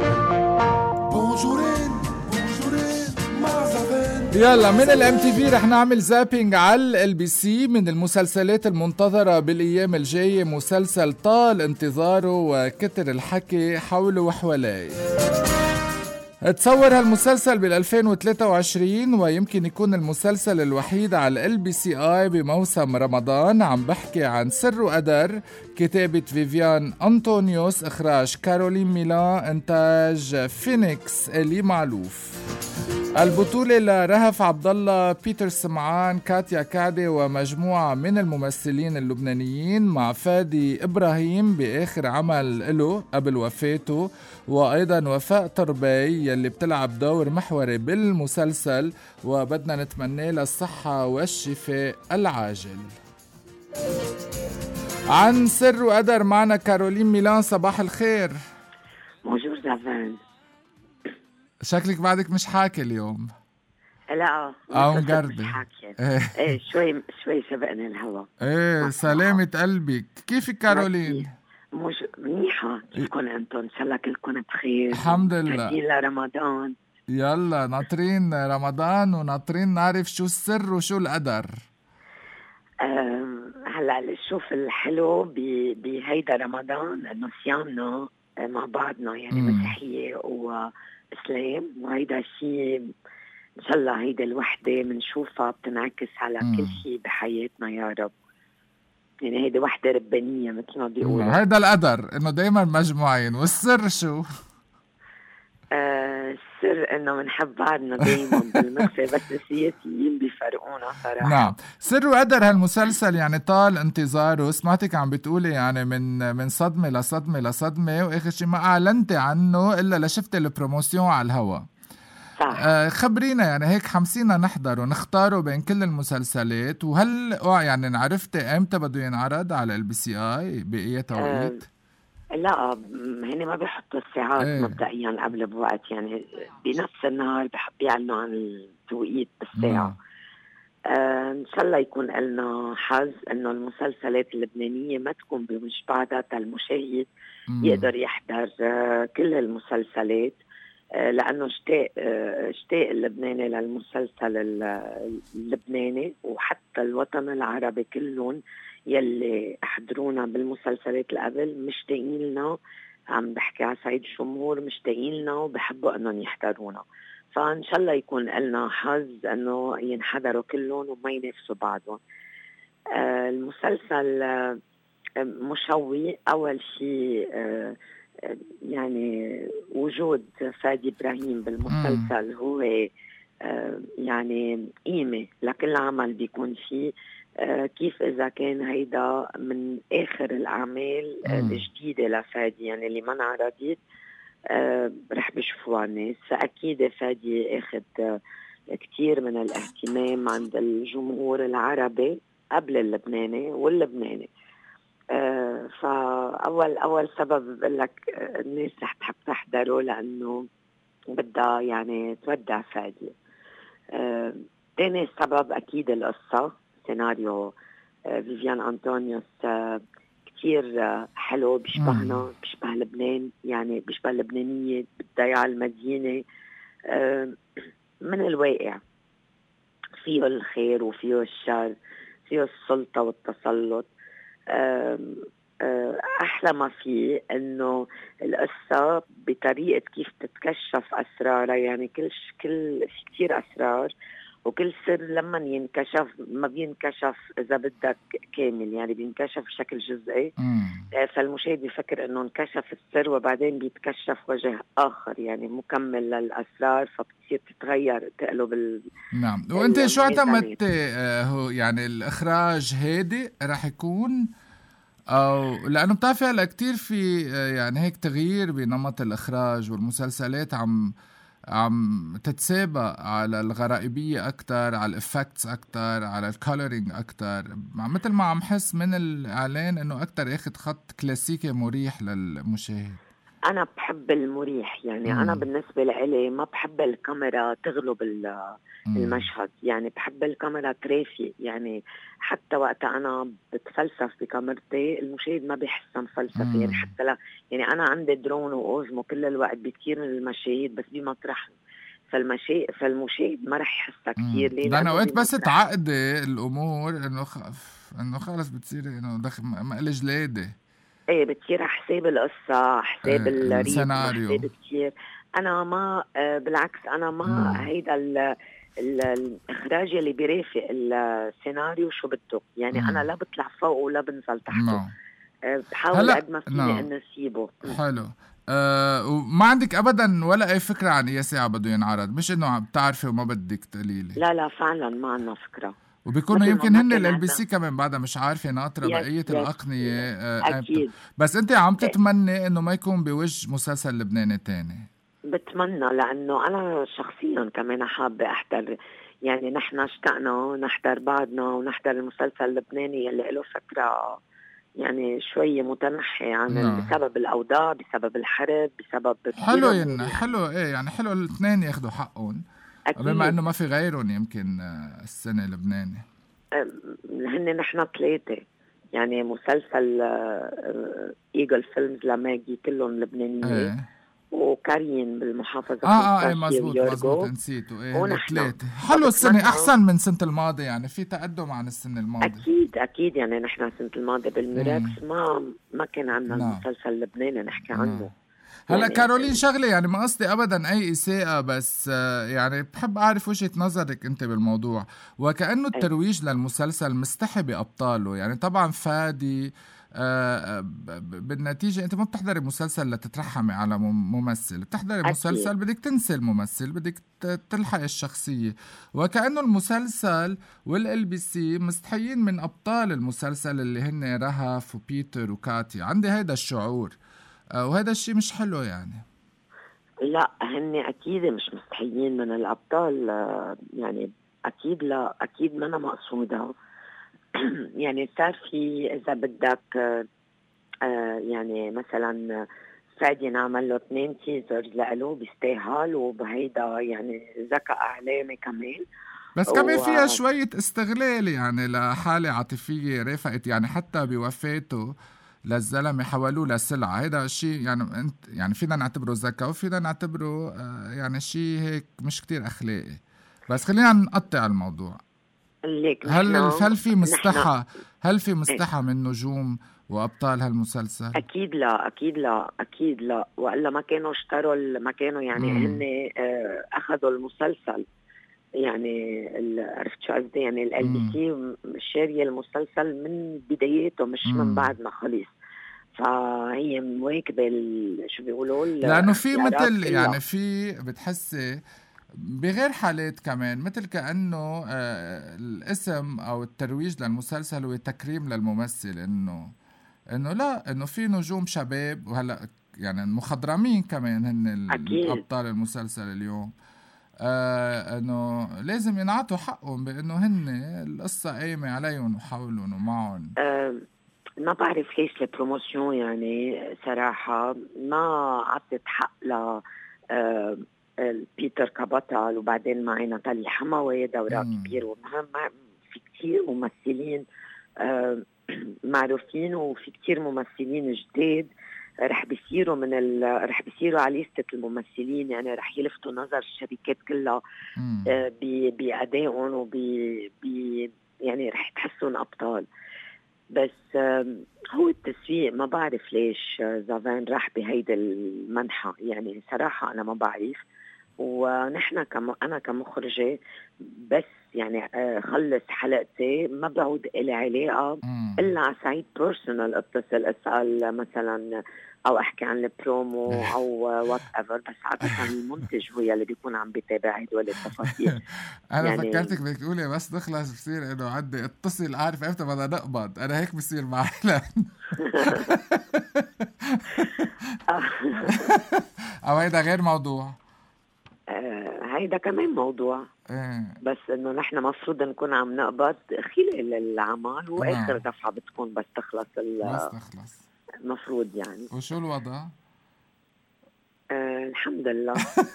Speaker 3: يلا من الام تي في رح نعمل زابينج على ال بي سي. من المسلسلات المنتظرة بالايام الجاية مسلسل طال انتظاره وكتر الحكي حوله وحواليه. تصور هالمسلسل بال ألفين وثلاثة وعشرين ويمكن يكون المسلسل الوحيد على ال بي سي اي بموسم رمضان. عم بحكي عن سر وقدر، كتابة فيفيان أنطونيوس، إخراج كارولين ميلان، إنتاج فينيكس إلي معلوف. البطولة لرهف عبد الله، بيتر سمعان، كاتيا كعدي ومجموعة من الممثلين اللبنانيين مع فادي إبراهيم بآخر عمل له قبل وفاته، وأيضا وفاء طربي يلي بتلعب دور محوري بالمسلسل، وبدنا نتمنى لها الصحة والشفاء العاجل. عن سر وقدر معنا كارولين ميلان، صباح الخير.
Speaker 21: بونجور زافان.
Speaker 3: شكلك بعدك مش حاكي اليوم.
Speaker 21: لا
Speaker 3: اه مقردة.
Speaker 21: ايه ايه شوي شوي سبقنا الهوا.
Speaker 3: ايه سلامة قلبك، كيفك كارولين؟
Speaker 21: مش منيحة، كيفكن انتم؟ ان شاء الله كلكم بخير.
Speaker 3: الحمد لله.
Speaker 21: إلى رمضان.
Speaker 3: يلا ناطرين رمضان وناطرين نعرف شو السر وشو القدر.
Speaker 21: هلا شوف الحلو بهيدا رمضان انه صيامنا مع بعضنا، يعني مم. مسيحية وإسلام، وهيدا شيء إن شاء الله هيدا الوحدة منشوفها بتنعكس على مم. كل شيء بحياتنا يا رب. يعني هيدا وحدة ربانية مثل ما بيقولوا.
Speaker 3: هيدا القدر إنه دايما مجموعين. والسر شو؟
Speaker 21: آه السر إنه منحب بعضنا دايما بالمكسر، بس السياسيين بيفرقونا صراحة.
Speaker 3: نعم. سر وقدر هالمسلسل يعني طال انتظاره، سمعتك عم بتقولي يعني من من صدمة لصدمة لصدمة، وآخر شيء ما أعلنتي عنه إلا لشفت البروموسيون على الهوا.
Speaker 21: صح.
Speaker 3: آه خبرينا يعني هيك حمسينا نحضر ونختاره بين كل المسلسلات، وهل يعني عرفتي امتى بده ينعرض على ال بي سي اي بأي توقيت؟
Speaker 21: آه لا هني ما بيحطوا الساعات
Speaker 3: ايه.
Speaker 21: مبدئيا قبل بوقت، يعني بنفس النهار بحب يعلنوا عن التوقيت بالساعة. آه ان شاء الله يكون لنا حظ انه المسلسلات اللبنانية ما تكون بمش بعدها المشاهد مم. يقدر يحضر آه كل المسلسلات، آه لانه اشتاق آه اشتاق اللبناني للمسلسل اللبناني، وحتى الوطن العربي كلهم يلي حضرونا بالمسلسلات اللي قبل مشتاقين لنا، عم بحكي على صعيد الجمهور مشتاقين لنا وبحبوا انهم يحضرونا. فان شاء الله يكون لنا حظ انه ينحضروا كلهم وما ينافسوا بعضهم. آه المسلسل آه مشوق. اول شيء آه يعني وجود فادي إبراهيم بالمسلسل هو آه يعني قيمة لكل عمل بيكون فيه. آه كيف إذا كان هيدا من آخر الأعمال آه الجديدة لفادي، يعني اللي ما انعرضت آه رح بيشوفوها الناس، فأكيد فادي أخذ آه كتير من الاهتمام عند الجمهور العربي قبل اللبناني واللبناني. آه فأول أول سبب بقول لك آه الناس رح تحب تحضره لأنه بدها يعني تودع فادي. آه تاني سبب أكيد القصة، سيناريو آه فيفيان أنطونيوس آه كتير آه حلو، بيشبهنا بيشبه لبنان، يعني بيشبه اللبنانية بالضيعة المدينة آه من الواقع، فيه الخير وفيه الشر، فيه السلطة والتسلط. آه آه أحلى ما فيه إنه القصة بطريقة كيف تتكشف أسرارها، يعني كل كل في كتير أسرار، وكل سر لما ينكشف ما بينكشف إذا بدك كامل، يعني بينكشف بشكل جزئي. آه فالمشاهد بيفكر إنه انكشف السر وبعدين بيتكشف وجه آخر يعني مكمل للأسرار، فبتصير تتغير تقلب ال
Speaker 3: نعم. وأنت شو اعتمدت آه هو يعني الإخراج هادئ رح يكون، أو لأنه بتعرفي هلا كتير في يعني هيك تغيير بنمط الإخراج، والمسلسلات عم عم تتسابق على الغرائبية أكتر، على الإفكتس أكتر، على الكولورينج أكتر، مثل ما عم حس من الإعلان إنه أكتر ياخد خط كلاسيكي مريح للمشاهد.
Speaker 21: أنا بحب المريح، يعني مم. أنا بالنسبة لي ما بحب الكاميرا تغلب المشهد، يعني بحب الكاميرا ترافي، يعني حتى وقت أنا بتفلسف بكاميرتي المشاهد ما بيحسن فلسفة، يعني حتى لا يعني أنا عندي درون وأوزمو كل الوقت بكتير من المشاهد بس بمطرح، فالمشاهد فالمشاهد ما رح يحسها كتير. ليه؟
Speaker 3: لأنه وقت بس تعقدي الأمور إنه خف إنه خلص بتصير إنه دخل مقل جلادة. ايه
Speaker 21: بتصير حساب القصة، حساب
Speaker 3: ايه
Speaker 21: الريتم، حساب كتير. انا ما آه بالعكس انا ما مم. هيدا ال الاخراج اللي بيرافق السيناريو شو بده، يعني مم. انا لا بطلع فوق ولا بنزل تحته. آه بحاول قد ما فيني انه اسيبه.
Speaker 3: حلو. أه وما عندك ابدا ولا اي فكره عن اي ساعه بده ينعرض؟ مش انه عم بتعرفي وما بدك تقولي لي.
Speaker 21: لا لا فعلا ما عندنا فكره.
Speaker 3: وبيكونوا يمكن هن ال بي سي كمان بعدها مش عارفه ناطره بقيه الاقنيه. آه
Speaker 21: اكيد.
Speaker 3: بس انت عم تتمني انه ما يكون بوجه مسلسل لبناني تاني؟
Speaker 21: بتمنى، لانه انا شخصيا كمان حابه احضر، يعني نحن اشتقنا نحضر بعضنا ونحضر المسلسل اللبناني اللي له فكره يعني شويه متنحي عن
Speaker 3: نعم.
Speaker 21: بسبب الاوضاع، بسبب الحرب، بسبب
Speaker 3: حلو يعني حلو ايه يعني حلو الاثنين ياخذوا حقهم بما انه ما في غيرهم يمكن السنه اللبناني.
Speaker 21: هن نحن ثلاثه يعني مسلسل ايجل فيلمز لماجي كلهم لبنانيين.
Speaker 3: ايه.
Speaker 21: وكارين بالمحافظه
Speaker 3: اه اه ايه مزبوط مزبوط نسيته. ايه ثلاثه حلو السنه احسن من سنه الماضي، يعني في تقدم عن السنه الماضيه.
Speaker 21: اكيد اكيد يعني نحن السنه الماضيه بالميراكس ما ما كان عندنا
Speaker 3: نعم.
Speaker 21: المسلسل اللبناني نحكي عنه.
Speaker 3: نعم. هلا
Speaker 21: يعني
Speaker 3: كارولين شغله يعني ما قصدي ابدا اي اساءه، بس يعني بحب اعرف وجهه نظرك انت بالموضوع. وكانه الترويج للمسلسل مستحي بابطاله، يعني طبعا فادي آه بالنتيجة أنت ما بتحضري مسلسل لتترحمي على ممثل، بتحضري أكيد. مسلسل بدك تنسي الممثل، بدك تلحق الشخصية. وكأنه المسلسل والال بي سي مستحيين من أبطال المسلسل اللي هن رهف وبيتر وكاتي. عندي هيدا الشعور آه وهذا الشيء مش حلو يعني.
Speaker 21: لا هن أكيد مش مستحيين من الأبطال، يعني أكيد لا أكيد ما أنا مقصودة. يعني صار في إذا بدك آه يعني مثلا فادي نعمل له اثنين تيزرز لألو بيستاهل، وبهيدا يعني ذكاء إعلامي كمان.
Speaker 3: بس كمان و... فيها شوية استغلال يعني لحالة عاطفية رافقت، يعني حتى بوفاته للزلمة حولوه لسلعة. هيدا الشيء يعني انت يعني فينا نعتبره ذكاء وفينا نعتبره آه يعني شيء هيك مش كتير أخلاقي. بس خلينا نقطع الموضوع. هل هل في مستحى هل في مستحى من نجوم وابطال هالمسلسل؟
Speaker 21: اكيد لا اكيد لا اكيد لا، والا ما كانوا اشتروا ما كانوا يعني هن اه اخذوا المسلسل. يعني عرفت شو قصدي؟ يعني ال بي سي شاريه المسلسل من بدايته مش مم. من بعد ما خلص، فهي مواكبه شو بيقولوا
Speaker 3: لانه في مثل يعني في بتحسي بغير حالات كمان مثل كأنه آه الاسم أو الترويج للمسلسل هو تكريم للممثل، إنه إنه لا إنه في نجوم شباب وهلا يعني المخضرمين كمان هن أبطال المسلسل اليوم، آه إنه لازم ينعطوا حقهم بإنه هن القصة قايمة عليهم وحولهم ومعهم.
Speaker 21: أه ما بعرف ليش البروموشن يعني صراحة ما عطت حق ل أه بيتر كبطل، وبعدين معي ناتالي حموي دوراء كبير ومهم. في كتير ممثلين آه معروفين وفي كتير ممثلين جديد رح بيصيروا من ال... رح بيصيروا على ليستة الممثلين، يعني رح يلفتوا نظر الشركات كلها آه بأدائهم وبي بي يعني رح تحسون أبطال. بس آه هو التسويق ما بعرف ليش زافان راح بهيدا المنحة، يعني صراحة أنا ما بعرف. ونحن كم أنا كمخرجة بس يعني خلص حلقتي ما بعود إلي علاقة إلا على سعيد بيرسونال اتصل أسأل مثلا أو أحكي عن البرومو أو وات ايفر، بس عادة المنتج هو اللي بيكون عم بيتابع هدول التفاصيل.
Speaker 3: أنا يعني فكرتك بدك تقولي بس نخلص بصير إنه عندي اتصل أعرف إمتى بدنا نقبض، أنا هيك بصير معي. أو هيدا غير موضوع.
Speaker 21: آه هيدا كمان موضوع
Speaker 3: إيه.
Speaker 21: بس انه نحن مفروض نكون عم نقبض خلال العمل واخر دفعه بتكون بس تخلص
Speaker 3: بس تخلص
Speaker 21: مفروض يعني.
Speaker 3: وشو الوضع؟
Speaker 21: آه الحمد لله.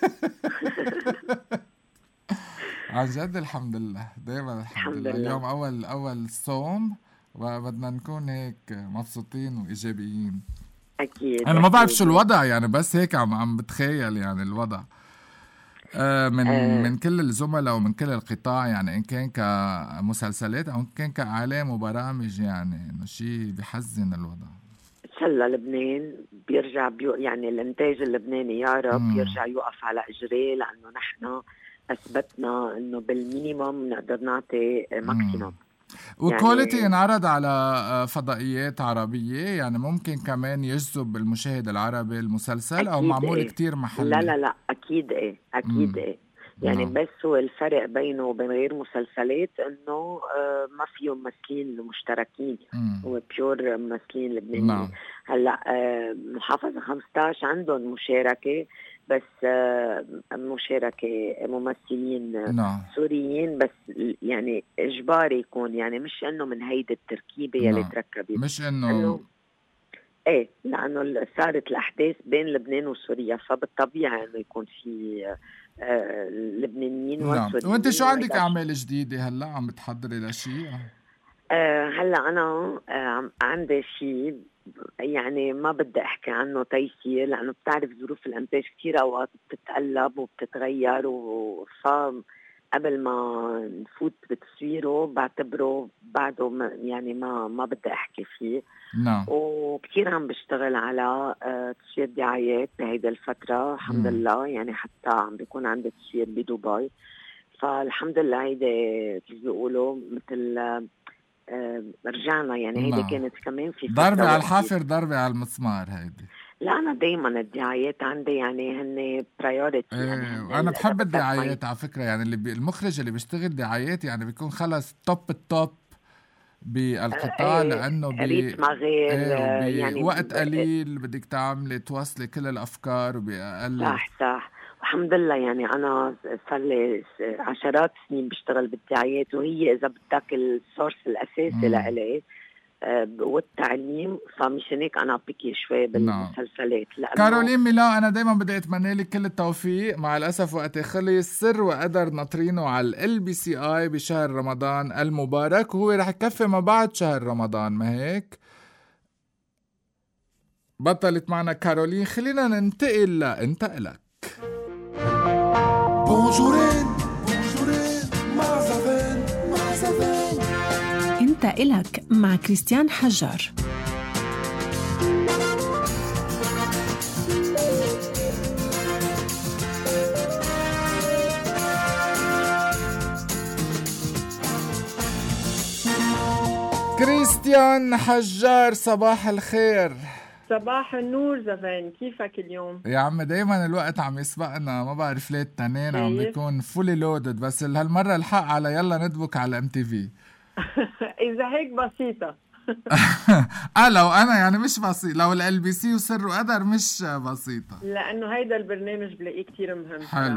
Speaker 3: عن جد الحمد لله دايما الحمد, الحمد لله. لله اليوم اول اول صوم وبدنا نكون هيك مبسوطين وايجابيين.
Speaker 21: اكيد
Speaker 3: انا ما بعرف شو الوضع يعني، بس هيك عم عم بتخيل يعني الوضع آه من آه من كل الزملاء ومن كل القطاع، يعني ان كان كمسلسلات او ان كان كاعلام وبرامج، يعني انه شيء بحزن الوضع.
Speaker 21: ان شاء الله لبنان بيرجع بيو يعني الانتاج اللبناني يا رب مم. بيرجع يوقف على اجريه، لانه نحن اثبتنا انه بالمينيمم نقدر نعطي ماكسيموم.
Speaker 3: وكواليتي
Speaker 21: يعني
Speaker 3: ينعرض على فضائيات عربية، يعني ممكن كمان يجذب المشاهد العربي المسلسل، أو
Speaker 21: أكيد
Speaker 3: معمول
Speaker 21: إيه.
Speaker 3: كتير محلي؟
Speaker 21: لا لا لا أكيد إيه أكيد
Speaker 3: مم.
Speaker 21: إيه. يعني
Speaker 3: نعم.
Speaker 21: بس هو الفرق بينه وبين غير مسلسلات إنه آه ما فيه ممثلين مشتركين،
Speaker 3: مم.
Speaker 21: هو بيور ممثلين لبنانيين.
Speaker 3: نعم.
Speaker 21: هلا آه محافظة خمسة عشر عندهم مشاركة، بس آه مشاركة ممثلين
Speaker 3: نعم.
Speaker 21: سوريين، بس يعني إجباري يكون، يعني مش إنه من هيدي التركيبة يلي
Speaker 3: نعم.
Speaker 21: تركبت،
Speaker 3: مش
Speaker 21: إنه
Speaker 3: إنه
Speaker 21: ايه، لانه صارت الاحداث بين لبنان وسوريا، فبالطبيعي انه يكون في آه لبنانيين
Speaker 3: نعم.
Speaker 21: وسوريين.
Speaker 3: وانت شو عندك
Speaker 21: وهيدا
Speaker 3: اعمال جديده هلا عم بتحضري لشيء؟
Speaker 21: آه هلا انا آه عندي شيء يعني ما بدي احكي عنه تيسير، لانه بتعرف ظروف الانتاج كثير اوقات بتتقلب وبتتغير، وف قبل ما نفوت بتصويره بعتبره بعده ما يعني ما ما بدي احكي فيه.
Speaker 3: نعم.
Speaker 21: وكثير عم بشتغل على آه تسوير دعايات بهيدا الفترة الحمد لله، يعني حتى عم بيكون عندي تسوير بدبي، فالحمد لله هيدا كيف بيقولوا مثل آه رجعنا، يعني هيدا
Speaker 3: نعم.
Speaker 21: كانت كمان في
Speaker 3: ضربة على الحافر ضربة على المسمار هيدي.
Speaker 21: لا أنا دايما الدعايات عندي يعني هن برايورتي.
Speaker 3: ايه
Speaker 21: يعني
Speaker 3: أنا بحب الدعايات على فكرة، يعني اللي بي المخرج اللي بيشتغل دعايات يعني بيكون خلص توب التوب بالقطاع،
Speaker 21: ايه
Speaker 3: لأنه
Speaker 21: ريتم غير
Speaker 3: ايه
Speaker 21: يعني
Speaker 3: وقت قليل بدك تعملي توصلي كل الأفكار وبأقل.
Speaker 21: صح صح. والحمد لله يعني أنا صار لي عشرات سنين بشتغل بالدعايات، وهي إذا بدك السورس الأساسي لإلي والتعليم، فمشان هيك أنا بكي شوي بالمسلسلات.
Speaker 3: نعم. كارولين ميلا، أنا دايما بدي أتمنى لك كل التوفيق. مع الأسف وقتي خلص، سر وقدر ناطرينه على ال بي سي آي بشهر رمضان المبارك، وهو رح يكفي ما بعد شهر رمضان، ما هيك؟ بطلت معنا كارولين. خلينا ننتقل لأنت إلك.
Speaker 2: بونجورين بونجورين مع زفان مع زفان
Speaker 6: انت إلك مع كريستيان حجار.
Speaker 3: كريستيان حجار، صباح الخير.
Speaker 22: صباح النور زفان، كيفك اليوم؟
Speaker 3: يا عم دايما الوقت عم يسبقنا، ما بعرف ليه التنين عم بيكون فولي لودد، بس هالمرة الحق على يلا ندبك على ام تي في.
Speaker 22: اذا هيك بسيطة.
Speaker 3: اه لو انا يعني مش بسيط، لو ال بي سي وسر وقدر مش بسيطة،
Speaker 22: لانه هيدا البرنامج بلاقيه كتير مهم.
Speaker 3: حلو.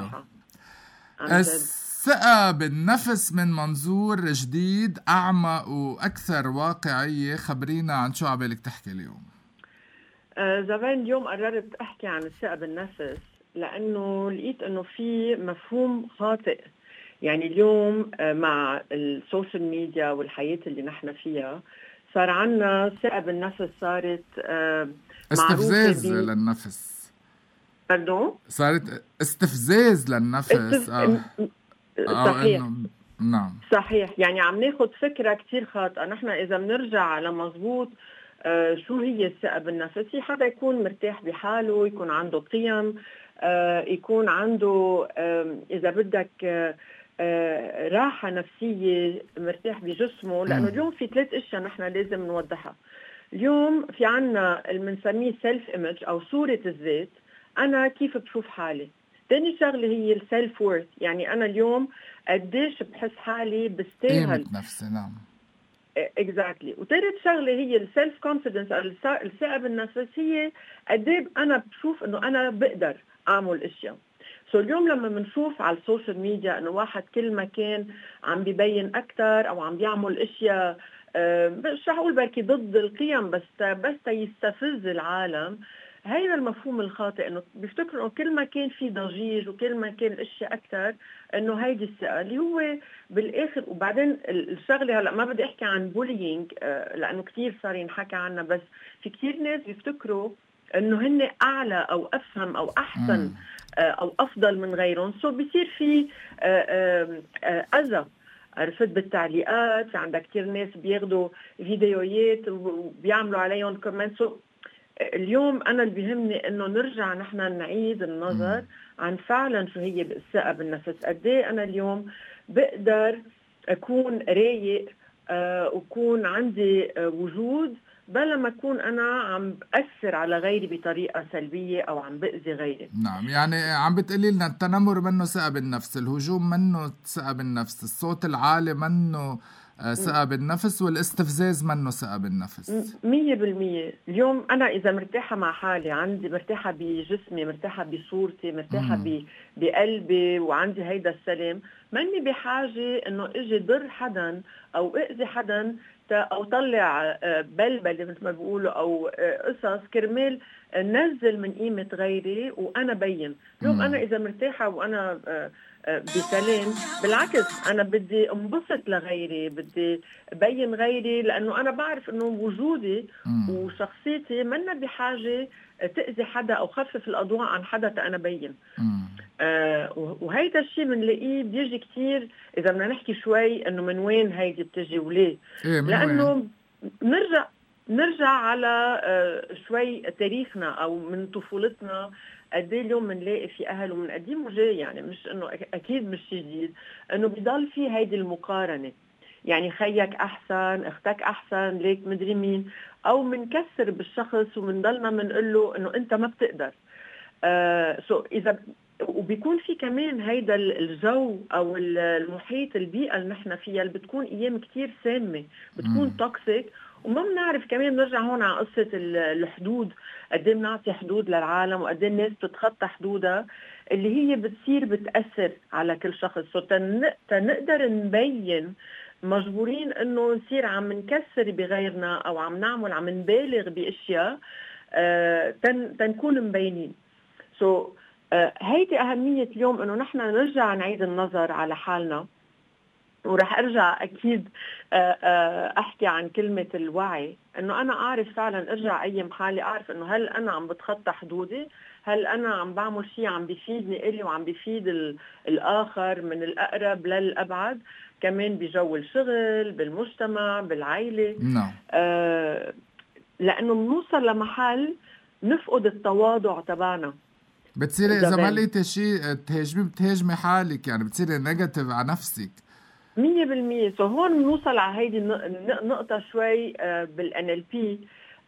Speaker 3: الثقة بالنفس من منظور جديد اعمق واكثر واقعية، خبرينا عن شو عبالك تحكي اليوم.
Speaker 22: آه زمان اليوم قررت احكي عن الثقة بالنفس، لانه لقيت انه في مفهوم خاطئ. يعني اليوم آه مع السوشيال ميديا والحياة اللي نحن فيها صار عنا ثقة بالنفس، صارت آه
Speaker 3: استفزاز للنفس.
Speaker 22: باردون؟
Speaker 3: صارت استفزاز للنفس.
Speaker 22: استف...
Speaker 3: أو...
Speaker 22: صحيح.
Speaker 3: أو نعم
Speaker 22: صحيح. يعني عم ناخد فكرة كتير خاطئة. نحن إذا بنرجع على مزبوط آه شو هي الثقة بالنفس، هي حدا يكون مرتاح بحاله، يكون عنده قيم، آه يكون عنده آه إذا بدك آه آه راحة نفسية، مرتاح بجسمه. لأنه اليوم في ثلاث أشياء نحن لازم نوضحها. اليوم في عنا اللي بنسميه سيلف إيمج أو صورة الذات، أنا كيف بشوف حالي. تاني شغلة هي السيلف وورث، يعني أنا اليوم قديش بحس حالي بستاهل
Speaker 3: نفسي. نعم
Speaker 22: اكزاكتلي. وثالث شغله هي السيلف كونفيدنس او الثقه بالنفس، هي قد ايه انا بشوف انه انا بقدر اعمل اشياء. سو اليوم لما بنشوف على السوشيال ميديا انه واحد كل ما كان عم بيبين اكثر او عم بيعمل اشياء مش رح اقول بركي ضد القيم، بس بس يستفز العالم، هيدا المفهوم الخاطئ. انه بيفتكروا انه كل ما كان في ضجيج وكل ما كان الاشياء اكثر انه هيدي الثقه اللي هو بالاخر. وبعدين الشغله هلا ما بدي احكي عن بولينج لانه كثير صار ينحكى عنها، بس في كثير ناس بيفتكروا انه هن اعلى او افهم او احسن او افضل من غيرهم، سو بيصير في اذى عرفت بالتعليقات. في عندك كثير ناس بياخدوا فيديوهات وبيعملوا عليهم كومنت. اليوم أنا اللي بيهمني إنه نرجع نحن نعيد النظر عن فعلا شو هي الثقة بالنفس. قد إيه أنا اليوم بقدر أكون رايق آه وكون عندي آه وجود بلا ما أكون أنا عم بأثر على غيري بطريقة سلبية أو عم بأذي غيري.
Speaker 3: نعم، يعني عم بتقولي لنا التنمر منه ثقة بالنفس، الهجوم منه ثقة بالنفس، الصوت العالي منه ثقة بالنفس، والاستفزاز منه ثقة بالنفس.
Speaker 22: مية بالمية. اليوم أنا إذا مرتاحة مع حالي، عندي مرتاحة بجسمي، مرتاحة بصورتي، مرتاحة بقلبي، وعندي هيدا السلام، ماني بحاجة إنه إجي ضر حدا أو إأذي حدا أو طلع بلبلة مثل ما بيقولوا أو قصص كرمال نزل من قيمة غيري وأنا بين. اليوم أنا إذا مرتاحة وأنا بسلام، بالعكس أنا بدي انبسط لغيري، بدي بين غيري، لأنه أنا بعرف إنه وجودي مم. وشخصيتي منا بحاجة تأذي حدا أو خفف الأضواء عن حدا تأنا بين. آه وهيدا الشيء بنلاقيه بيجي كتير إذا بدنا نحكي شوي إنه من وين هيدي بتجي وليه. إيه لأنه نرجع نرجع على آه شوي تاريخنا أو من طفولتنا. قد ايه اليوم بنلاقي في اهل ومن قديم وجاي، يعني مش انه اكيد مش شيء جديد، انه بيضل في هيدي المقارنه، يعني خيك احسن، اختك احسن، ليك مدري مين، او منكسر بالشخص ومنضلنا بنقول له انه انت ما بتقدر. آه سو اذا وبيكون في كمان هيدا الجو او المحيط، البيئه اللي نحن فيها اللي بتكون ايام كتير سامه، بتكون توكسيك، وما بنعرف كمان. بنرجع هون على قصة الحدود، قد ايه بنعطي حدود للعالم وقد ايه الناس بتتخطى حدودها اللي هي بتصير بتأثر على كل شخص. تنقدر نبين مجبورين انه نصير عم نكسر بغيرنا او عم نعمل عم نبالغ باشياء آه تن تنكون مبينين. سو so, آه هيدي أهمية اليوم انه نحن نرجع نعيد النظر على حالنا. ورح ارجع اكيد احكي عن كلمة الوعي، انه انا اعرف فعلا ارجع ايم حالي، اعرف انه هل انا عم بتخطى حدودي، هل انا عم بعمل شيء عم بيفيدني الي وعم بيفيد الاخر من الاقرب للابعد، كمان بجو الشغل، بالمجتمع، بالعائلة.
Speaker 3: نعم.
Speaker 22: آه لانه بنوصل لمحل نفقد التواضع تبعنا.
Speaker 3: بتصيري اذا ما لقيتي شيء تهاجمي بتهاجمي حالك، يعني بتصيري نيجاتيف على نفسك
Speaker 22: مية بالمية. سو هون بنوصل على هيدي النقطة شوي بالان ال بي.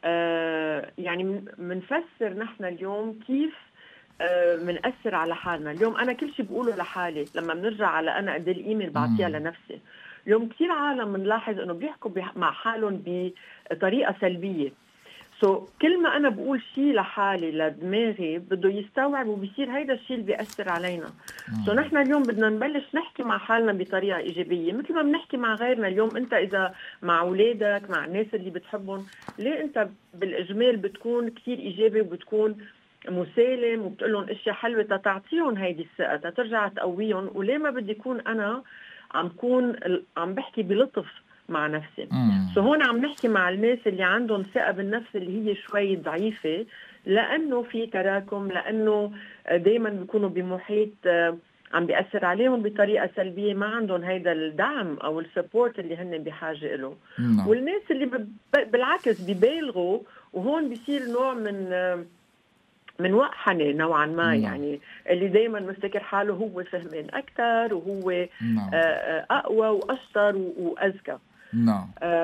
Speaker 22: يعني منفسر نحن اليوم كيف منأثر على حالنا. اليوم أنا كل شيء بقوله لحالي لما بنرجع على أنا قد القيمة اللي بعطيها لنفسي. اليوم كتير عالم بنلاحظ إنه بيحكوا مع حالهم بطريقة سلبية. سو so, كل ما أنا بقول شيء لحالي لدماغي بده يستوعب وبيصير هيدا الشيء اللي بيأثر علينا. سو so, نحن اليوم بدنا نبلش نحكي مع حالنا بطريقة إيجابية مثل ما بنحكي مع غيرنا. اليوم أنت إذا مع أولادك، مع الناس اللي بتحبهم، ليه أنت بالإجمال بتكون كتير إيجابي وبتكون مسالم وبتقول لهم اشياء حلوه تتعطيهم هيدي الثقه ترجع تقويهم؟ وليه ما بدي يكون انا عم كون عم بحكي بلطف مع نفسي؟ سو هون عم نحكي مع الناس اللي عندهم ثقه بالنفس اللي هي شوي ضعيفه، لانه في تراكم، لانه دائما بيكونوا بمحيط عم بيأثر عليهم بطريقه سلبيه، ما عندهم هيدا الدعم او السبورت اللي هن بحاجه له. والناس اللي بالعكس بيبالغوا، وهون بيصير نوع من من وقحنة نوعا ما. نعم. يعني اللي دايما مفتكر حاله هو فهمان أكتر وهو نعم. أقوى وأشطر وأذكى.
Speaker 3: نعم.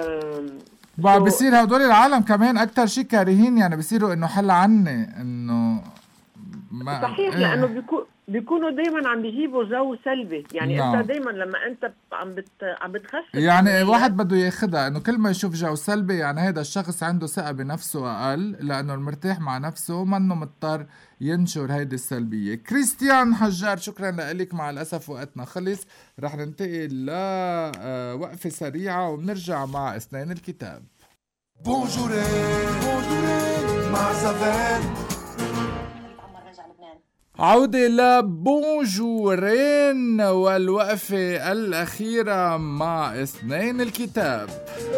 Speaker 3: بقى بيصير هدول العالم كمان أكتر شيء كارهين، يعني بيصيروا إنه حل عني إنه
Speaker 22: ما صحيح إيه. لأنه بيكون بيكونوا دايما عم بيجيبوا جو سلبي. يعني نعم. انت دايما لما انت عم بت عم بتخفف،
Speaker 3: يعني واحد بده ياخدها انه كل ما يشوف جو سلبي يعني هذا الشخص عنده ثقه بنفسه اقل، لانه المرتاح مع نفسه ما انه مضطر ينشر هيدي السلبيه. كريستيان حجار، شكرا لك. مع الاسف وقتنا خلص، رح ننتقل لوقفه سريعه وبنرجع مع اثنين الكتاب.
Speaker 2: بونجورين بونجورين مع زفان.
Speaker 3: عودة لبونجورين والوقفة الأخيرة مع اثنين الكتاب.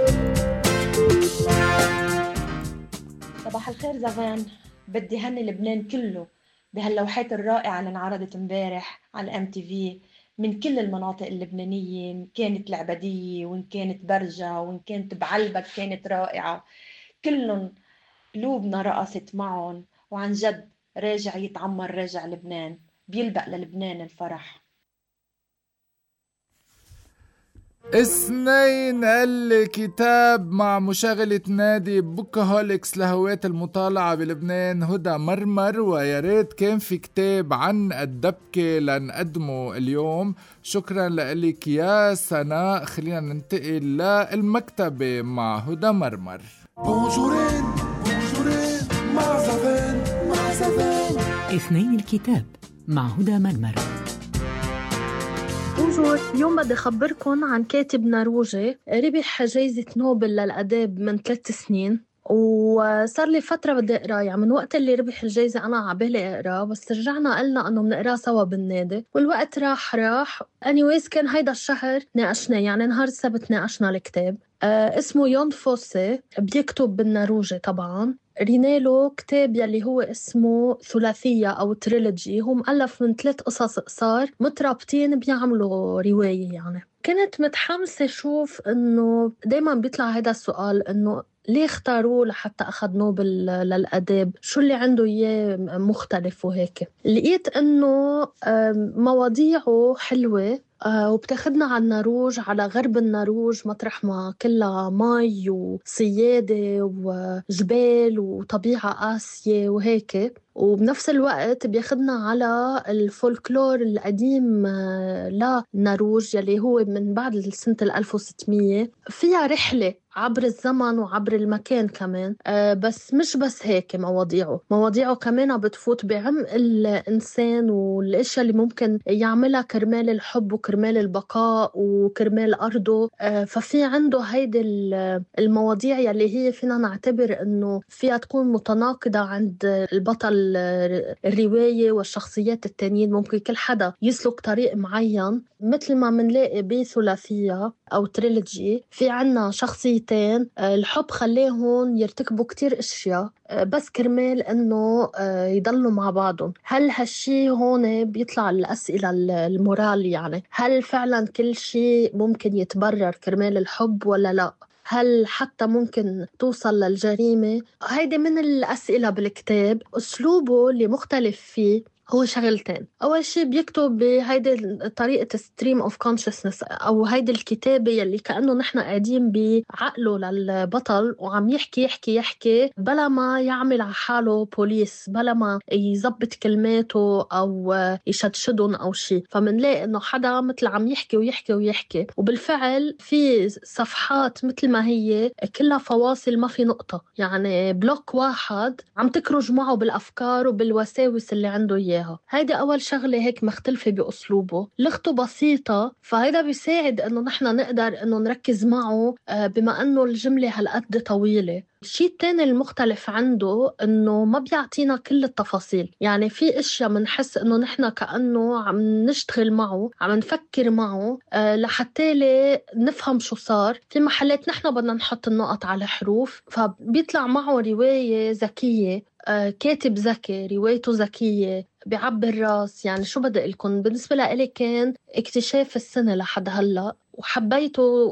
Speaker 8: صباح الخير زفان، بدي هني لبنان كله بهاللوحات الرائعة اللي انعرضت امبارح على ام تي في من كل المناطق اللبنانية، إن كانت العبدية وإن كانت برجة وإن كانت بعلبك كانت رائعة، كلهم قلوبنا رقصت معهم، وعن جد راجع يتعمر، راجع لبنان، بيلبق للبنان الفرح.
Speaker 3: اثنين الكتاب مع مشاغلة نادي بوكهوليكس لهواة المطالعة بلبنان هدى مرمر. ويا ريت كان في كتاب عن الدبكة لنقدمه اليوم. شكرا لك يا سناء. خلينا ننتقل للمكتبة مع هدى مرمر.
Speaker 2: بونجورين بونجورين مع زفين مع زفين.
Speaker 1: اثنين الكتاب مع هدى مرمر.
Speaker 10: بونجور، اليوم بدي أخبركن عن كاتب نرويجي ربح جائزة نوبل للأداب من ثلاث سنين، وصار لي فترة بدي أقرأ. يعني من وقت اللي ربح الجائزة أنا عبالي أقرأ، بس رجعنا قلنا أنه بنقرأ سوا بالنادي والوقت راح راح anyways. كان هيدا الشهر ناقشنا، يعني نهار السبت ناقشنا الكتاب. آه اسمه يون فوسي، بيكتب بالنرويجي طبعاً. رينيلو كتاب يلي هو اسمه ثلاثية أو تريلوجي، هو مؤلف من ثلاث قصص قصار مترابطين بيعملوا رواية. يعني كنت متحمسة شوف إنه دايماً بيطلع هذا السؤال، إنه ليه اختاروه لحتى أخذ نوبل للأداب؟ شو اللي عنده إياه مختلف وهيك؟ لقيت إنه مواضيعه حلوة وبتاخدنا على النرويج، على غرب النرويج، مطرح ما كلها مي وصيادة وجبال وطبيعة قاسية وهيك. وبنفس الوقت بياخدنا على الفولكلور القديم للنرويج يلي هو من بعد سنة الألف وستمية. فيها رحلة عبر الزمن وعبر المكان كمان. أه بس مش بس هيك، مواضيعه مواضيعه كمان بتفوت بعمق الإنسان والأشياء اللي ممكن يعملها كرمال الحب وكرمال البقاء وكرمال أرضه. أه ففي عنده هيدي المواضيع يلي هي فينا نعتبر أنه فيها تكون متناقضة عند البطل الرواية والشخصيات التانيين. ممكن كل حدا يسلك طريق معين، مثل ما منلاقي بثلاثية أو تريلوجي في عنا شخصيتين الحب خليهم يرتكبوا كتير أشياء بس كرمال أنه يضلوا مع بعضهم. هل هالشي هون بيطلع الأسئلة المورال؟ يعني هل فعلا كل شيء ممكن يتبرر كرمال الحب ولا لا؟ هل حتى ممكن توصل للجريمة؟ هيدي من الأسئلة بالكتاب. أسلوبه اللي مختلف فيه هو شغلتين. أول شيء بيكتب بهيدي طريقة stream of consciousness أو هيدي الكتابة يلي كأنه نحن قاعدين بعقله للبطل وعم يحكي يحكي يحكي بلا ما يعمل على حاله بوليس، بلا ما يزبط كلماته أو يشدشدن أو شيء. فمنلاقي إنه حدا مثل عم يحكي ويحكي ويحكي، وبالفعل في صفحات مثل ما هي كلها فواصل ما في نقطة، يعني بلوك واحد عم تكرج معه بالأفكار وبالوساوس اللي عنده إياه. هيدا أول شغلة هيك مختلفة بأسلوبه. لغته بسيطة، فهيدا بيساعد إنه نحنا نقدر إنه نركز معه بما إنه الجملة هالقد طويلة. الشيء التاني المختلف عنده إنه ما بيعطينا كل التفاصيل. يعني في إشياء منحس إنه نحنا كأنه عم نشتغل معه، عم نفكر معه أه لحتى لي نفهم شو صار. في محلات نحنا بدنا نحط النقط على حروف، فبيطلع معه رواية ذكية. أه كاتب ذكي، روايته ذكية، بيعبر راس. يعني شو بدي لكم، بالنسبة لي كان اكتشاف السنة لحد هلأ وحبيته.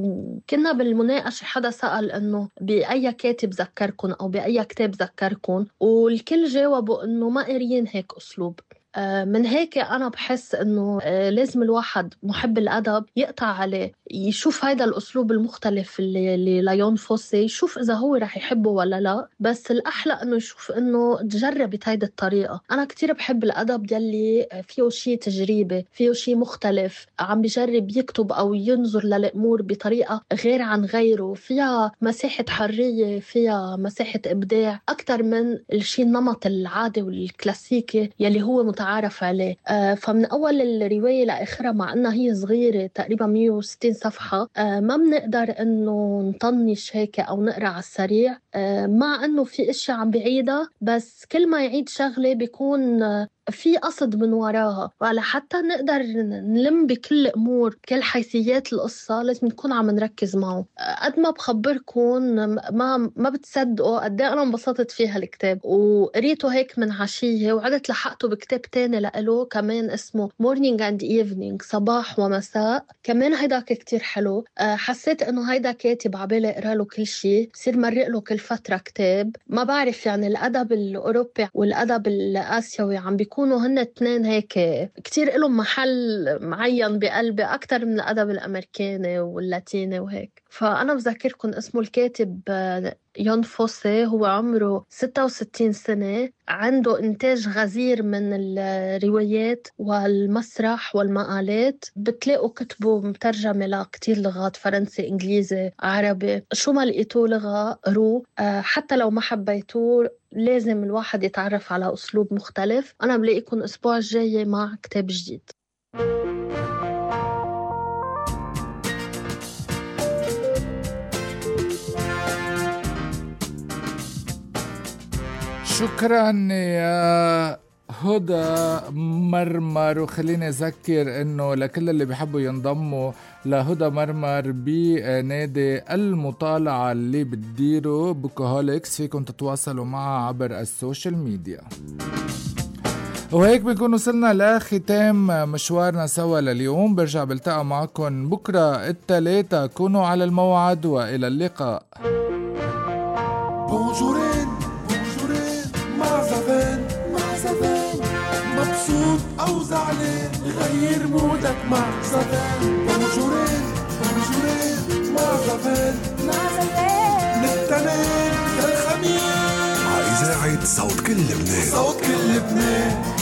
Speaker 10: وكنا بالمناقشة حدا سأل إنه بأي كاتب ذكركن أو بأي كتاب ذكركن، والكل جاوبوا إنه ما قاريين هيك أسلوب. من هيك أنا بحس إنه لازم الواحد محب الأدب يقطع عليه، يشوف هيدا الأسلوب المختلف اللي, اللي ليون فوسي، يشوف إذا هو رح يحبه ولا لا. بس الأحلى إنه يشوف إنه تجربت هيدا الطريقة. أنا كتير بحب الأدب يلي فيه شيء تجريبي، فيه شيء مختلف، عم بيجرب يكتب أو ينظر للأمور بطريقة غير عن غيره، فيها مساحة حرية، فيها مساحة إبداع أكتر من الشيء النمط العادي والكلاسيكي يلي هو متعارف عليه. آه فمن أول الرواية لآخرها، مع أنها هي صغيرة تقريبا مية وستين صفحة، آه ما بنقدر أنه نطنش هيك أو نقرأ على السريع. آه مع أنه في إشياء عم بعيدها، بس كل ما يعيد شغلة بيكون آه في قصد من وراها. وعلى حتى نقدر نلم بكل أمور كل حيثيات القصة لازم نكون عم نركز معه. قد ما بخبركم ما ما بتصدقوا قد ايه أنا انبسطت فيها الكتاب، وقريته هيك من عشية وعدت لحقته بكتاب تاني لقله كمان اسمه Morning and Evening، صباح ومساء. كمان هيدا كتير حلو. حسيت إنه هيدا كاتب عبالي اقرأ له كل شيء، بصير مرق له كل فترة كتاب. ما بعرف يعني الأدب الأوروبي والأدب الآسيوي عم بيكون بيكونوا هن اثنين هيك كتير إلهم محل معين بقلبي أكتر من الأدب الأمريكاني واللاتيني وهيك. فأنا بذكركم اسمه الكاتب يون فوسي، هو عمره ستة وستين سنة، عنده إنتاج غزير من الروايات والمسرح والمقالات. بتلاقوا كتبه مترجمة لكتير لغات، فرنسي، إنجليزي، عربي. شو ما لقيتوه لغة قروه، حتى لو ما حبيتوه لازم الواحد يتعرف على أسلوب مختلف. أنا بلاقيكم أسبوع الجاي مع كتاب جديد.
Speaker 3: شكرا يا هدى مرمر. وخليني أذكر أنه لكل اللي بيحبوا ينضموا لهدى مرمر بنادي المطالعة اللي بتديره بوكوهوليكس، فيكم تتواصلوا معها عبر السوشيال ميديا. وهيك بنكون وصلنا لختام مشوارنا سوا لليوم. برجع بلتقى معكم بكرة الثلاثة، كونوا على الموعد وإلى اللقاء.
Speaker 2: بونجورين بونجورين مع زفان مع زفان، مبسوط أو زعلان غير مودك مع زفان. بونجورين بونجورين مع زفان مع زفان، من التنين للخميس على إذاعة صوت كل لبنان. صوت كل لبنان.